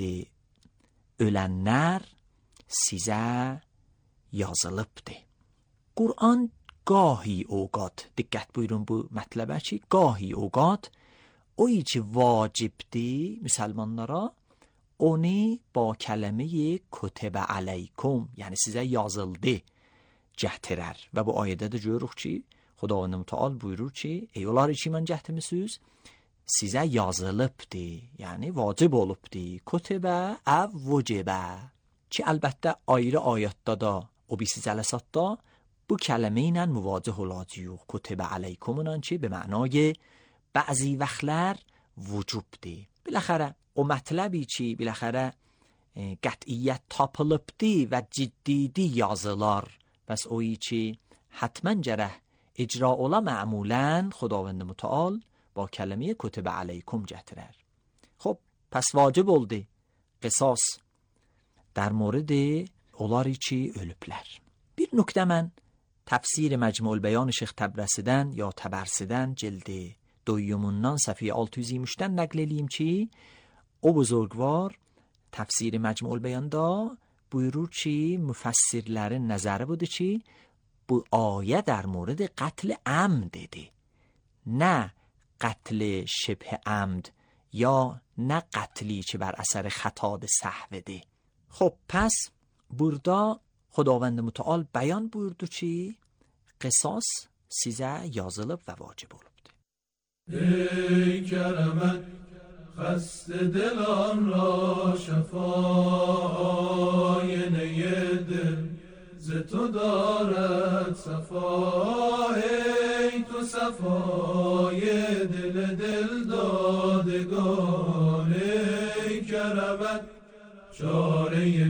ölənlər sizə yazılıbdır. Qur'an gahi اوقات diqqət buyurun bu mətləbə ki, gahi اوقات o ki vacibdir müsəlmanlara onu با kəlmə kutibe aleykum yəni sizə yazıldı gətirər və bu ayədə də görürük ki Xudavand Mütəal buyurur ki ey onlar ki iman gətirmisiniz sizə yazılıbdır yəni vacib olubdur kutibe əv vacibə ki əlbəttə ayrı ayətdə da o birisi cələsatda bu kəlmə ilə müvacih olacaq kutibe aleykumundan ki به معنای بعضی vaxtlar vücubdur. Biləxərə o mətləbi ki biləxərə qətiyyət tapılıbdır və ciddidir yazılar bəs o ki حتما gərək icra ola معمولا خداوند متعال با کلمه کتب علیکم gətirər. خب پس واجب oldu qisas در مورد onları ki ölüblər. Bir nöqtə mən təfsir Məcmuul Bəyan Şeyx Təbrəsidən ya Təbərsidən cildi doyumundan səhifə altı yüz iyirmi üçdən nəql eləyim ki o buzurgvar təfsir Məcmuul Bəyanda buyurur ki müfəssirlərin nəzəri budur ki bu ayə در مورد قتل عمدdir. نه قتل شبه عمد یا نه قتلی که بر اثر خطا به سهوده. خب پس burada خداوند متعال بیان buyurdu ki qisas sizə yazılıb və vacib olubdur. ای کرمت خسته دلان را شفای دل ز تو دارد صفا ای تو صفای دل دل دادگان ای کرمت چاره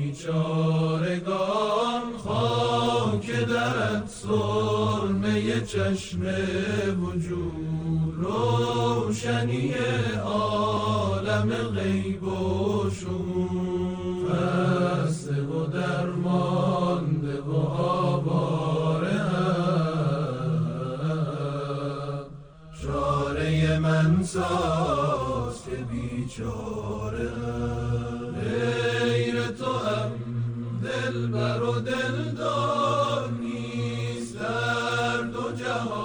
بیچارگان خاک درت سرمه چشم وجود روشنی عالم غیب و شهود خسته و درمانده و آواره هم چاره من ساز که بیچاره غیر تو هم دل بر و دلدار نیست در دو جهان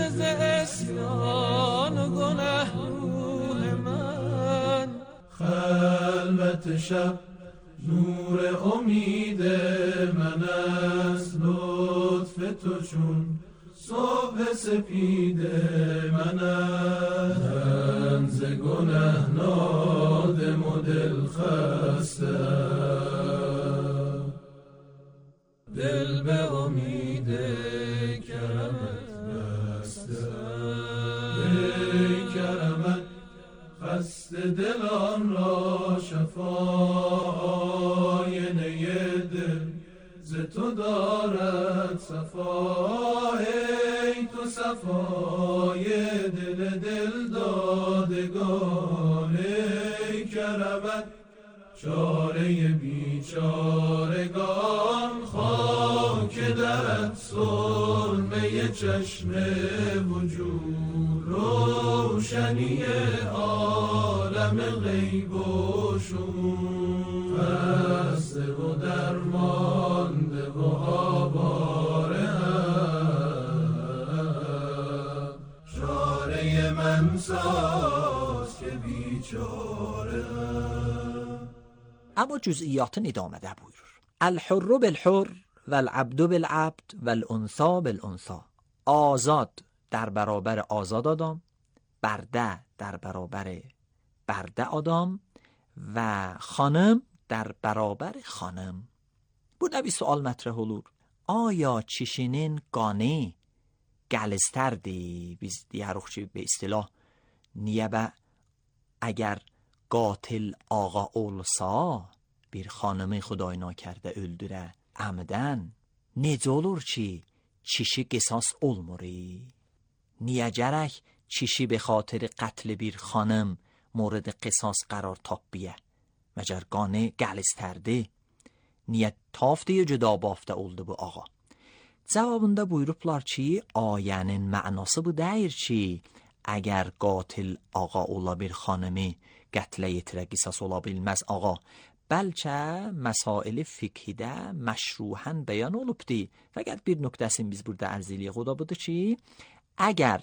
ز اسیان و گنه روح من. خلوت شب نور امید من است، لطف تو چون صبح سپید من است. من ز گنه نادم و دل خسته، دل به امید کرمت بسته. ای کرمت خسته دلان را شفا، آینه دل ز تو دارد صفا. ای تو صفای دل دل دادگان، ای کرمت چاره بیچارگان. خاک درت سرمه چشم وجود، روشنی عالم غیب و شهود. خسته و درمانده و آواره هم، چاره من ساز که بیچاره هم. اما جزئیات ندامده بویر. الحر بالحر و العبد بالعبد و الانثى بالانثى. آزاد در برابر آزاد آدم، برده در برابر برده آدم و خانم در برابر خانم. Bu da bir sual mətrəh olur. Aya kişinin qanı gəliztərdir? Biz deyirik ki, به اصطلاح niyə bə əgər qatil ağa olsa, bir xanımı xudای nakərdə öldürə əmdən, necə olur ki, kişi qisas olmur? Niyə gərək kişi به خاطر قتل bir xanım مورد قصاص قرار tapbiyə? Məgər qanı gəliztərdir? Niyə taftiyə cüda bafta oldu bu ağa? Cavabında buyurublar ki, ayənin mənası bu deyir ki, əgər qatil ağa ola bir xanımı qətlə yetirə qisas ola bilməz ağa, bəlkə məsail fiqhidə məşruhən bəyan olubdi. Fəqət bir nöqtəsini biz burada ərz eləyək, o da budur ki, əgər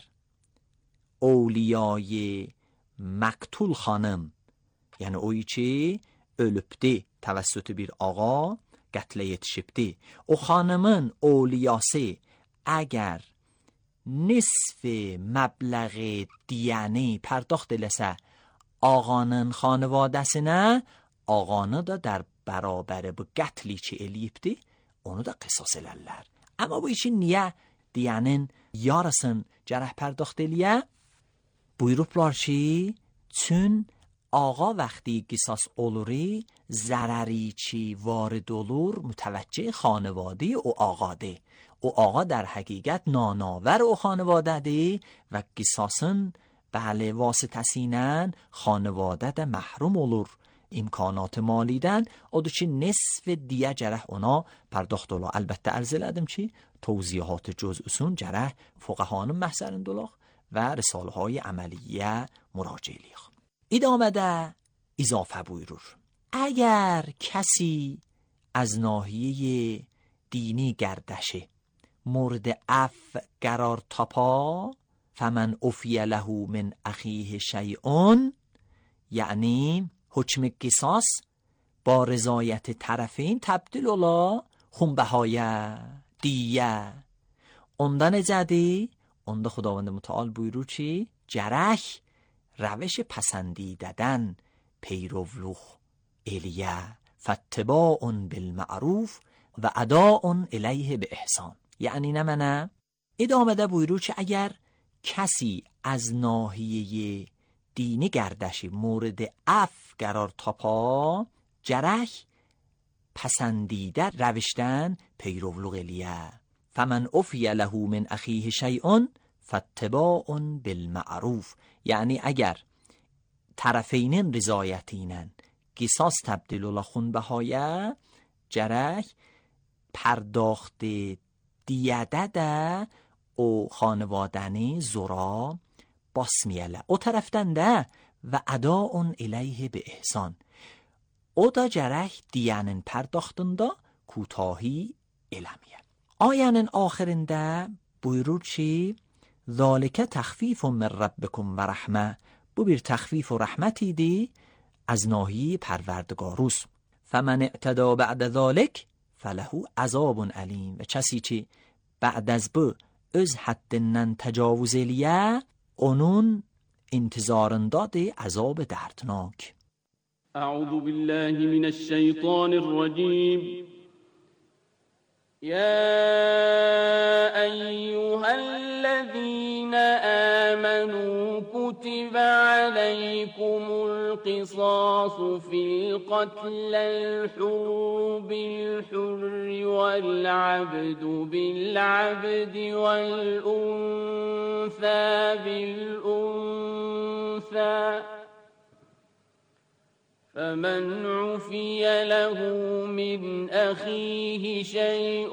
ovliyayı məqtul xanım, yəni o ki ölübdi təvəssütü bir ağa qətlə yetişibdi, o xanımın ovliyası əgər nisf məbləğ diyəni pərdaxt eləsə ağanın xanivadəsinə, ağanı da در برابر bu qətli ki eləyibdi, onu da qisas elərlər. Amma bu için niyə diyənin yarısın gərək pərdaxt eləyə? Buyurublar ki, çün آقا وقتی قصاص اولوری ضرری چی وارد olur متوجه خانواده او آقاده. او آقا در حقیقت ناناور او خانواده دی و قصاصın بله واسطسینن خانواده ده محروم olur امکانات مالیدن. odur ki نصف دیه جرح اونا پرداخت olur. البته عرض elədim ki توضیحات جزئیسون جرح فقهانın محضرindolur و رساله های عملیه مراجعه لیخ. ادامه ده اضافه بویرور. اگر کسی از ناحیه دینی گردشه مورد عفو قرار تاپا، فمن عفی له من اخیه شیئون، یعنی حکم قصاص با رضایت طرفین تبدیل ola خونبهای دیه. onda necədir؟ onda خداوند متعال buyurur ki جرح روش پسندیددن پیروولوخ الیه فاتباع بالمعروف و اداء الیه به احسان. یعنی نمنه ادامه ده buyurur که اگر کسی از ناحیه دینی گردشی مورد عفو قرار تاپا، جرح پسندیده روشتن پیروولوخ الیه. فمن عفی له من اخیه شیئون فاتباع بالمعروف، یعنی اگر طرفینن رضایتینن قصاص تبدیل ola خونبهای، جرح پرداخت دیده ده او خانوادنی زورا basmiyələ. O tərəfdən də və ədaun eləyhi bi ihsan. O da gərək diyənin pərdaxtında kutahi eləməyə. Ayənin axirində buyurur ki, ذالک تخفیف من ربکم و رحمه، بو بیر تخفیف و رحمتی دی از ناحیه پروردگاروس. فمن اعتدا بعد ذالک فله عذاب علیم، و کسی که بعد از بو از حد نن تجاوز لیه اونون انتظارن داده عذاب دردناک. اعوذ بالله من الشیطان الرجیم. يا أيها الذين آمنوا كتب عليكم القصاص في القتل، الحر بالحر والعبد بالعبد والأنثى بالأنثى، فمن عفي له من أخيه شيء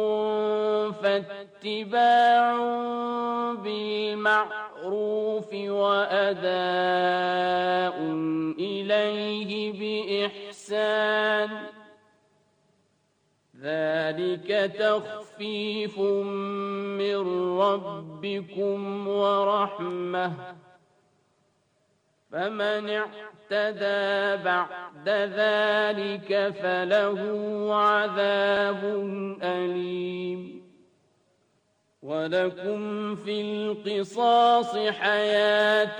فاتباع بالمعروف وأداء إليه بإحسان، ذلك تخفيف من ربكم ورحمة، فمن اعتدى بعد ذلك فله عذاب أليم. ولكم في القصاص حياة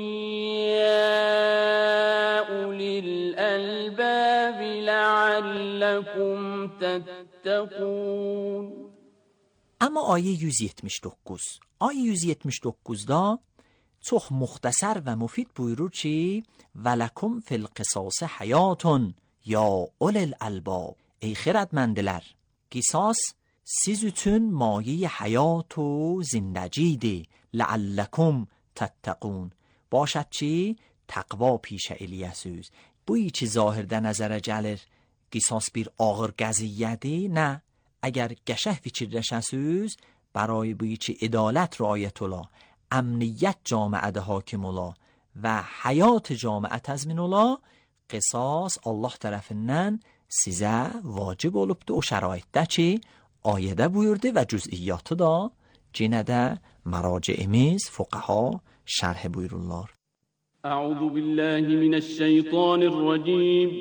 يا أولي الألباب لعلكم تتقون. اما آیه yüz yetmiş dokuz آیه yüz yetmiş dokuzda çok muhtasar ve mufid buyurur ki ولکم فی القصاص حیاتون یا اول الالباب، ای خردمندler قصاص siz üçün مایه حیات و زندگی لعلکم تتقون، باشد چی تقوا پیش الیسوز. بویی چی ظاهر در نظر جلر قصاص بیر آغر قضیه نه، اگر گشه فیچیرشسوز برای بویی چی عدالت رعایت الله، امنیت جامعه ده حاکم الله و حیات جامعه تضمین الله، قصاص الله طرفنن size vacib olubdu. O şəraitdə ki, ayədə buyurdu və cüz'iyyatı da cinədə məracimiz, fuqaha şərh buyururlar. Əuzu billahi minəşşeytanirracim.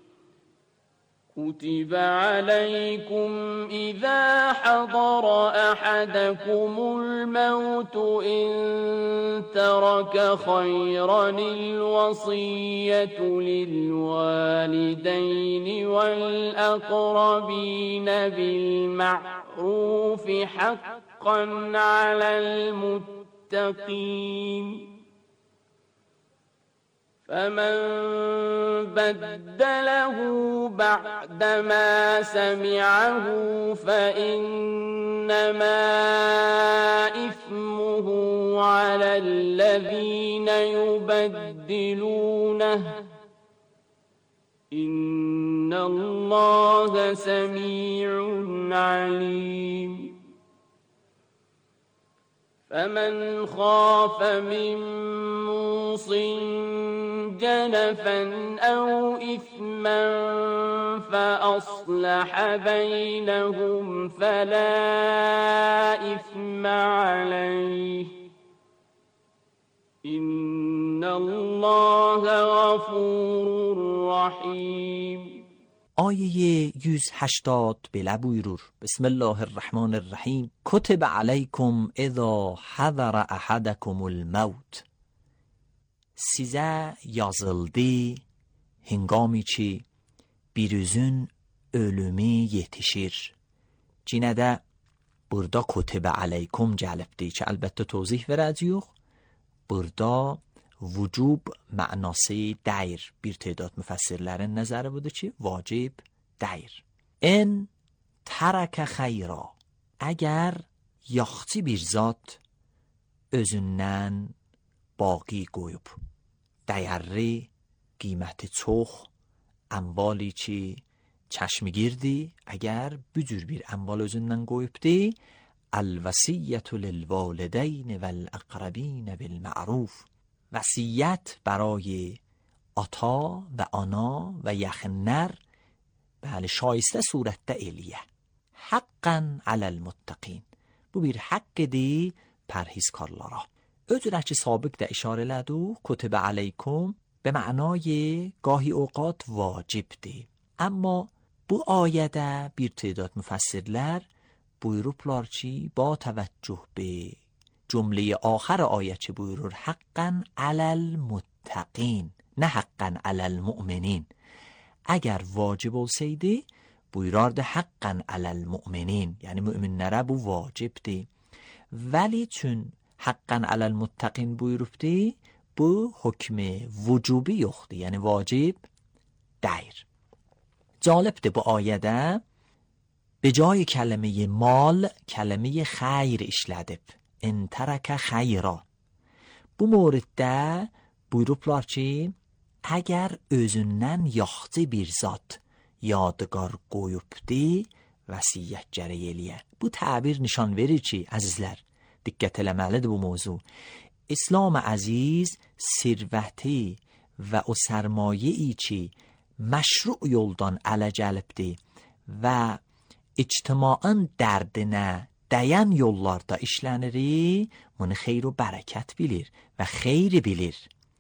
كتب عليكم إذا حضر أحدكم الموت إن ترك خيرا الوصية للوالدين والأقربين بالمعروف حقا على المتقين، فمن بدله بعدما سمعه فإنما إثمه على الذين يبدلونه، إن الله سميع عليم. فمن خاف من موص جنفا أو إثما فأصلح بينهم فلا إثم عليه، إن الله غفور رحيم. آیه yüz هشتاد بله buyurur بسم الله الرحمن الرحیم کتب علیکم اذا حضر احدکم الموت، size yazıldı hengami ki birinizin ölümü yetişir. Cinədə burada kutibə aleykum cəlibdir ki əlbəttə tozih verəcəyik. Burada vücub mənası dəyir. Bir تعداد müfəssirlərin nəzəri budur ki vacib dəyir. En tərəkə xeyra, əgər yaxçı bir zat özündən باقی qoyub dəyərli, qiyməti çox əmvali ki çəşmigirdi, əgər bu cür bir əmval özündən qoyubdi, الوصیة للوالدین والأقربین بالمعروف، وصیت برای آتا و آنا و یخنر بله شایسته صورت ایلیه، حقا علی المتقین، بو بیر حق دی pərhizkarlara. Ödürək ki, sabıq da işarə elədi, kutubə aleykum به معنای گاهی اوقات vacibdir. Amma bu ayədə bir تعداد müfəssirlər buyurublar ki, با توجه به جمله آخر آیه چه buyurur حقا علی المتقین نه حقا علی المؤمنین. اگر واجب olsaydı buyurardı حقا علی المؤمنین، یعنی müminlərə bu vacibdir. ولی چون حقا علی المتقین buyurubdu، bu hükmü vücubi yoxdur, yəni vacib deyir. Cəlibdir bu ayədə به جای کلمه مال کلمه خیر işlədib. ان ترک خیرا. Bu موردdə buyurublar ki, əgər özündən yaxçı bir zat yadgar qoyubdu, vəsiyyət gərək eləyə. Bu təbir nişan verir ki, əzizlər, diqqət eləməlidir bu mövzu. İslam əziz sirvəti və o sərmayeyi ki, məşru yoldan ələ gəlibdir və ictimaın dərdinə dəyən yollarda işləniri, bunu xeyr و bərəkət bilir və xeyri bilir.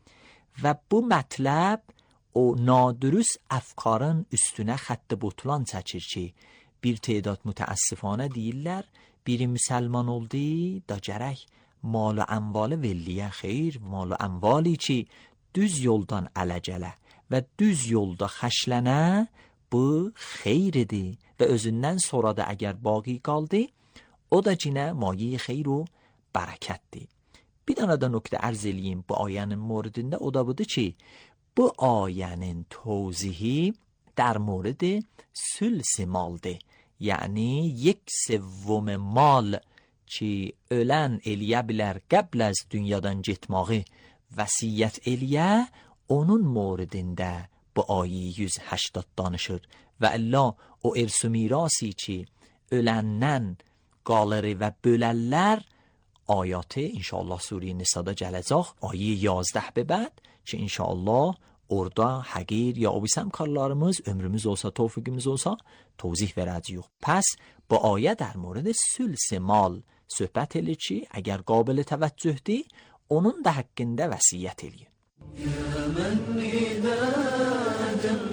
Və bu mətləb o nadürüst əfkarın üstünə xətt butlan çəkir ki, bir تعداد mütəəssifanə deyirlər, biri müsəlman oldu da gərək mal و əmvalı velliyə. Xeyr, mal و əmvali ki, düz yoldan ələ gələ və düz yolda xəşlənə, bu xeyridir və özündən sonra da əgər baqi qaldı, o da cinə mayi xeyr و bərəkətdir. Bir dənə də nöqtə ərz eləyim bu ayənin موردində، o da budur ki, bu ayənin توضیحی در مورد سلس maldır. Yəni یک سوم مال ki ölən eləyə bilər qəbl az dünyadan getməyi vəsiyyət eləyə, onun موردində bu ayə yüz و هشتاد danışır. Və Allah o irs و mirasi ki öləndən qalır və bölərlər ayatı inşallah Sure Nisa'da gələcək, ayə یازده به بعد ki inşallah orada həqir ya obisəm karlarımız ömrümüz olsa, tevfikimiz olsa توضیح verəcəyik. Pəs bu ayə در مورد سلس مال söhbət edir ki, əgər qabil təvəccühdür, onun da haqqında vəsiyyət eləyin. يا من إذا جن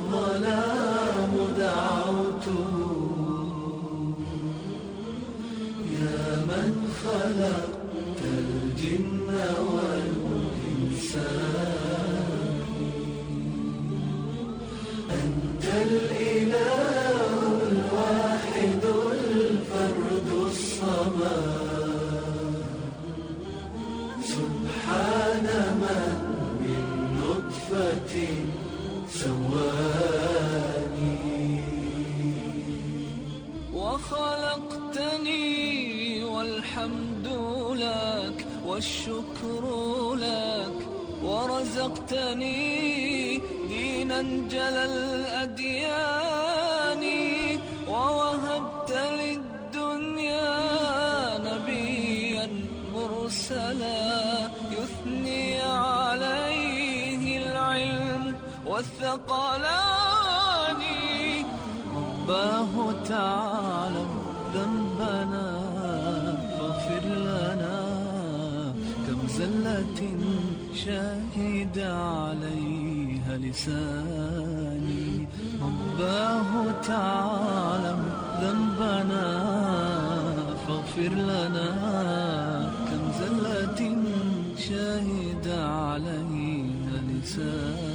الظلام دعوته، يا من خلقت الجن والإنسان، أنت الإله الواحد الفرد الصمد، سبحان من من نطفة سواني، وخلقتني والحمد لك والشكر لك، ورزقتني دينا جل الأديان، ووهبت للدنيا نبيا مرسلا يثني عليه العلم والثقلان. رباه تعالى ذنبنا فاغفر لنا، كم زلة شهد عليها لساني. رباه تعالى ذنبنا فاغفر لنا، كم زلة شهد عليها لساني.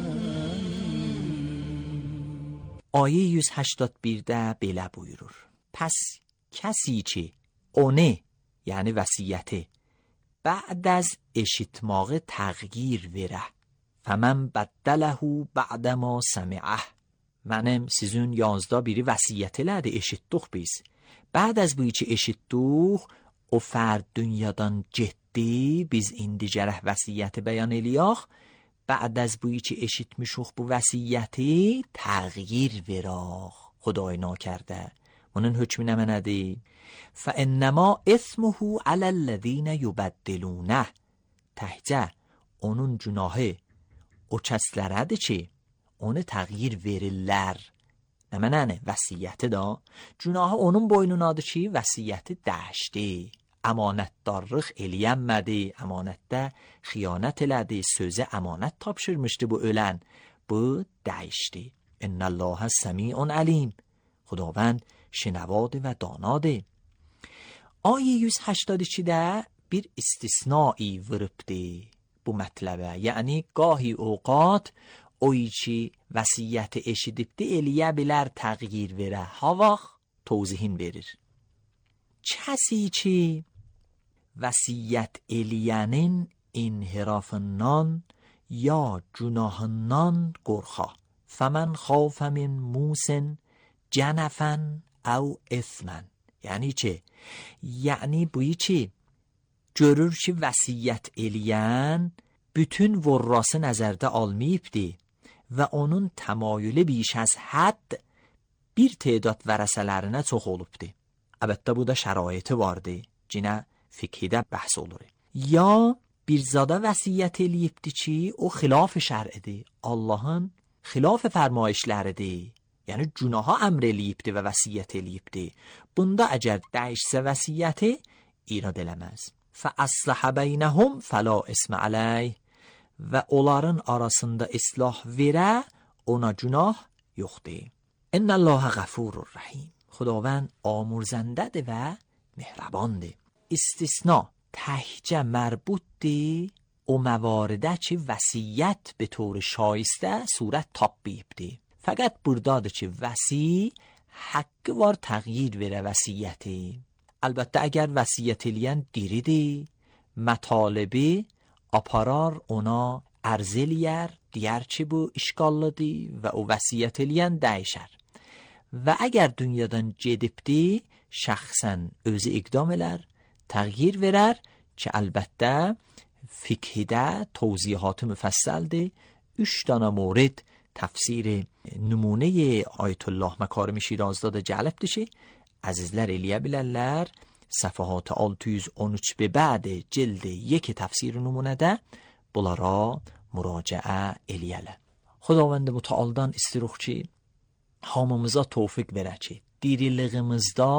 آیه yüz و هشتاد و یک belə buyurur. پس کسی که اونه یعنی وصیته بعد از اشتماغ تغییر وره، فمن بدله بعد ما سمعه. Mənim sizin yazda biri vəsiyyət elədi, eşitdik biz. بعد از bu içi eşitdik, o fərd dünyadan getdi, biz indi gərək vəsiyyəti bəyan eləyək. بعد از bu içi eşitmişik bu vəsiyyəti təğyir verək. Xuday nakardə. Bunun hökmü nə mənədir? فَإِنَّمَا إِثْمُهُ عَلَى الَّذِينَ يُبَدِّلُونَهُ. Təhcə onun günahı o kəslərədir ki, onu təğyir verirlər. Nə mənəni? Vəsiyyəti da. Günahı onun boynunadır ki, vəsiyyəti dəyişdi. Amanetdarlıq eləyənmədi, amanətdə xiyanət elədi, sözə amanət tapşırmışdı bu ölən. Bu dəyişdi. ان الله سمیع علیم. خداوند شنواده و داناده. آیه yüz هشتاد ikidə bir istisnai vurubdi bu mətləbə. Yəni gahi ovqat o içi vəsiyyəti eşidibdi eləyə bilər təğyir verə. Ha vaxt توضیحین verir. کسی ki vəsiyyət eləyənin inhirafından ya günahından qorxa. فمن خاف من موس جنفا او اثما. یعنی چه؟ یعنی بویی چی؟ görür ki vəsiyyət eləyən bütün vurrası nəzərdə almayıbdi və onun təmayülü biş az hədd bir tedad vərəsələrinə çox olubdi. Əlbəttə bu da şəraiti vardı. Cinə fiqhidə bəhs olur. Ya bir zada vəsiyyət eləyibdi ki o xilaf şər'idir. Allahın xilaf fərmayişləridir. Yəni günaha əmr eləyibdi və vəsiyyət eləyibdi. Bunda əgər dəyişsə vəsiyyəti irad eləməz. فَأَصْلَحَ بَيْنَهُمْ فَلَا إِثْمَ عَلَيْهِ. Və onların arasında islah verə ona günah yoxdur. إِنَّ اللَّهَ غَفُورٌ رَحِيمٌ. خداوند آمرزنده‌dir və mehribandır. İstisna təhcə mərbutdir o məvaridə ki vəsiyyət به طور şایسته surət tapmayıbdır. Fəqət buradadır ki vəsi haqqı var təğyir verə vəsiyyəti. Əlbəttə əgər vəsiyyət eləyən diridir, mətalibi aparar ona ərz eləyər, deyər ki bu işqallıdır və o vəsiyyət eləyən dəyişər. Və əgər dünyadan gedibdi, şəxsən özü iqdam elər, təğyir verər ki əlbəttə fiqhidə توضیحات müfəssəldir. Üç dana mورد təfsir nümunə ayət Allah Makarim Şirazda da gəlibdir ki əzizlər eləyə bilərlər səfəhat altı yüz on üç به بعد cild یک təfsir nümunədə bunlara müraciə eləyələr. Xudavənd mütəaldan istiruq ki hamımıza tövfiq verə ki diriliyimizdə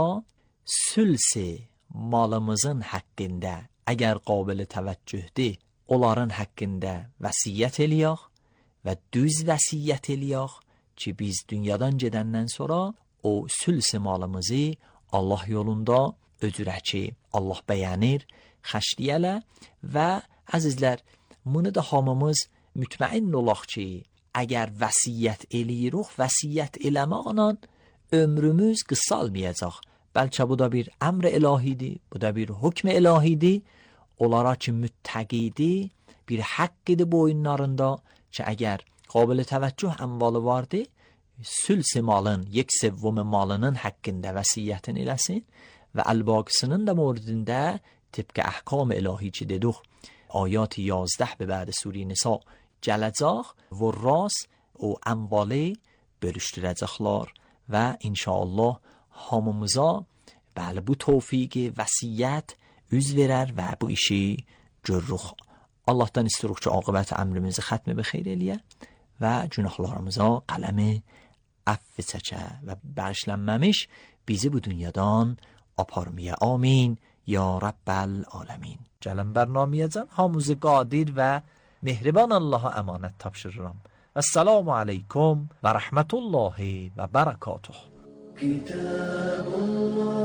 süls malımızın haqqında əgər qabil təvəccühdür onların haqqında vəsiyyət eləyək və düz vəsiyyət eləyək ki biz dünyadan gedəndən sonra o süls malımızı Allah yolunda ödürək ki Allah bəyənir, xəşliyələ və əzizlər bunu da hamımız mütməin olaq ki əgər vəsiyyət eləyirik, vəsiyyət eləməklə ömrümüz qısalmayacaq. Bəlkə bu da bir əmr ilahidir, bu da bir hükm ilahidir. Onlara ki müttəqidir, bir haqqıdır boyunlarında ki əgər qabil təvəccüh əmvalı vardı, süls malın, یک سوم malının haqqında vəsiyyətin eləsin və əlbaqısının da موردində طبق احکام الهی ki dedik ayat یازده به بعد سوره نساء gələcək vurras o əmvalı bölüşdürəcəklər və inşallah hamımıza bəli bu tövfiq vəsiyyət üz verər və bu işi görürük. Allahdan istiruq ki aqibət əmrimizi xətmi به خیر eləyə və günahlarımıza qələmi əff çəkə və bağışlanmamış bizi bu dünyadan aparmaya. Amin یا رب العالمین. gəlin bərnamiyəcən hamımızı qadir və mehriban Allaha əmanət tapşırıram. Esselamu aleykum və rəhmətullahi və bərəkatuh. كتاب الله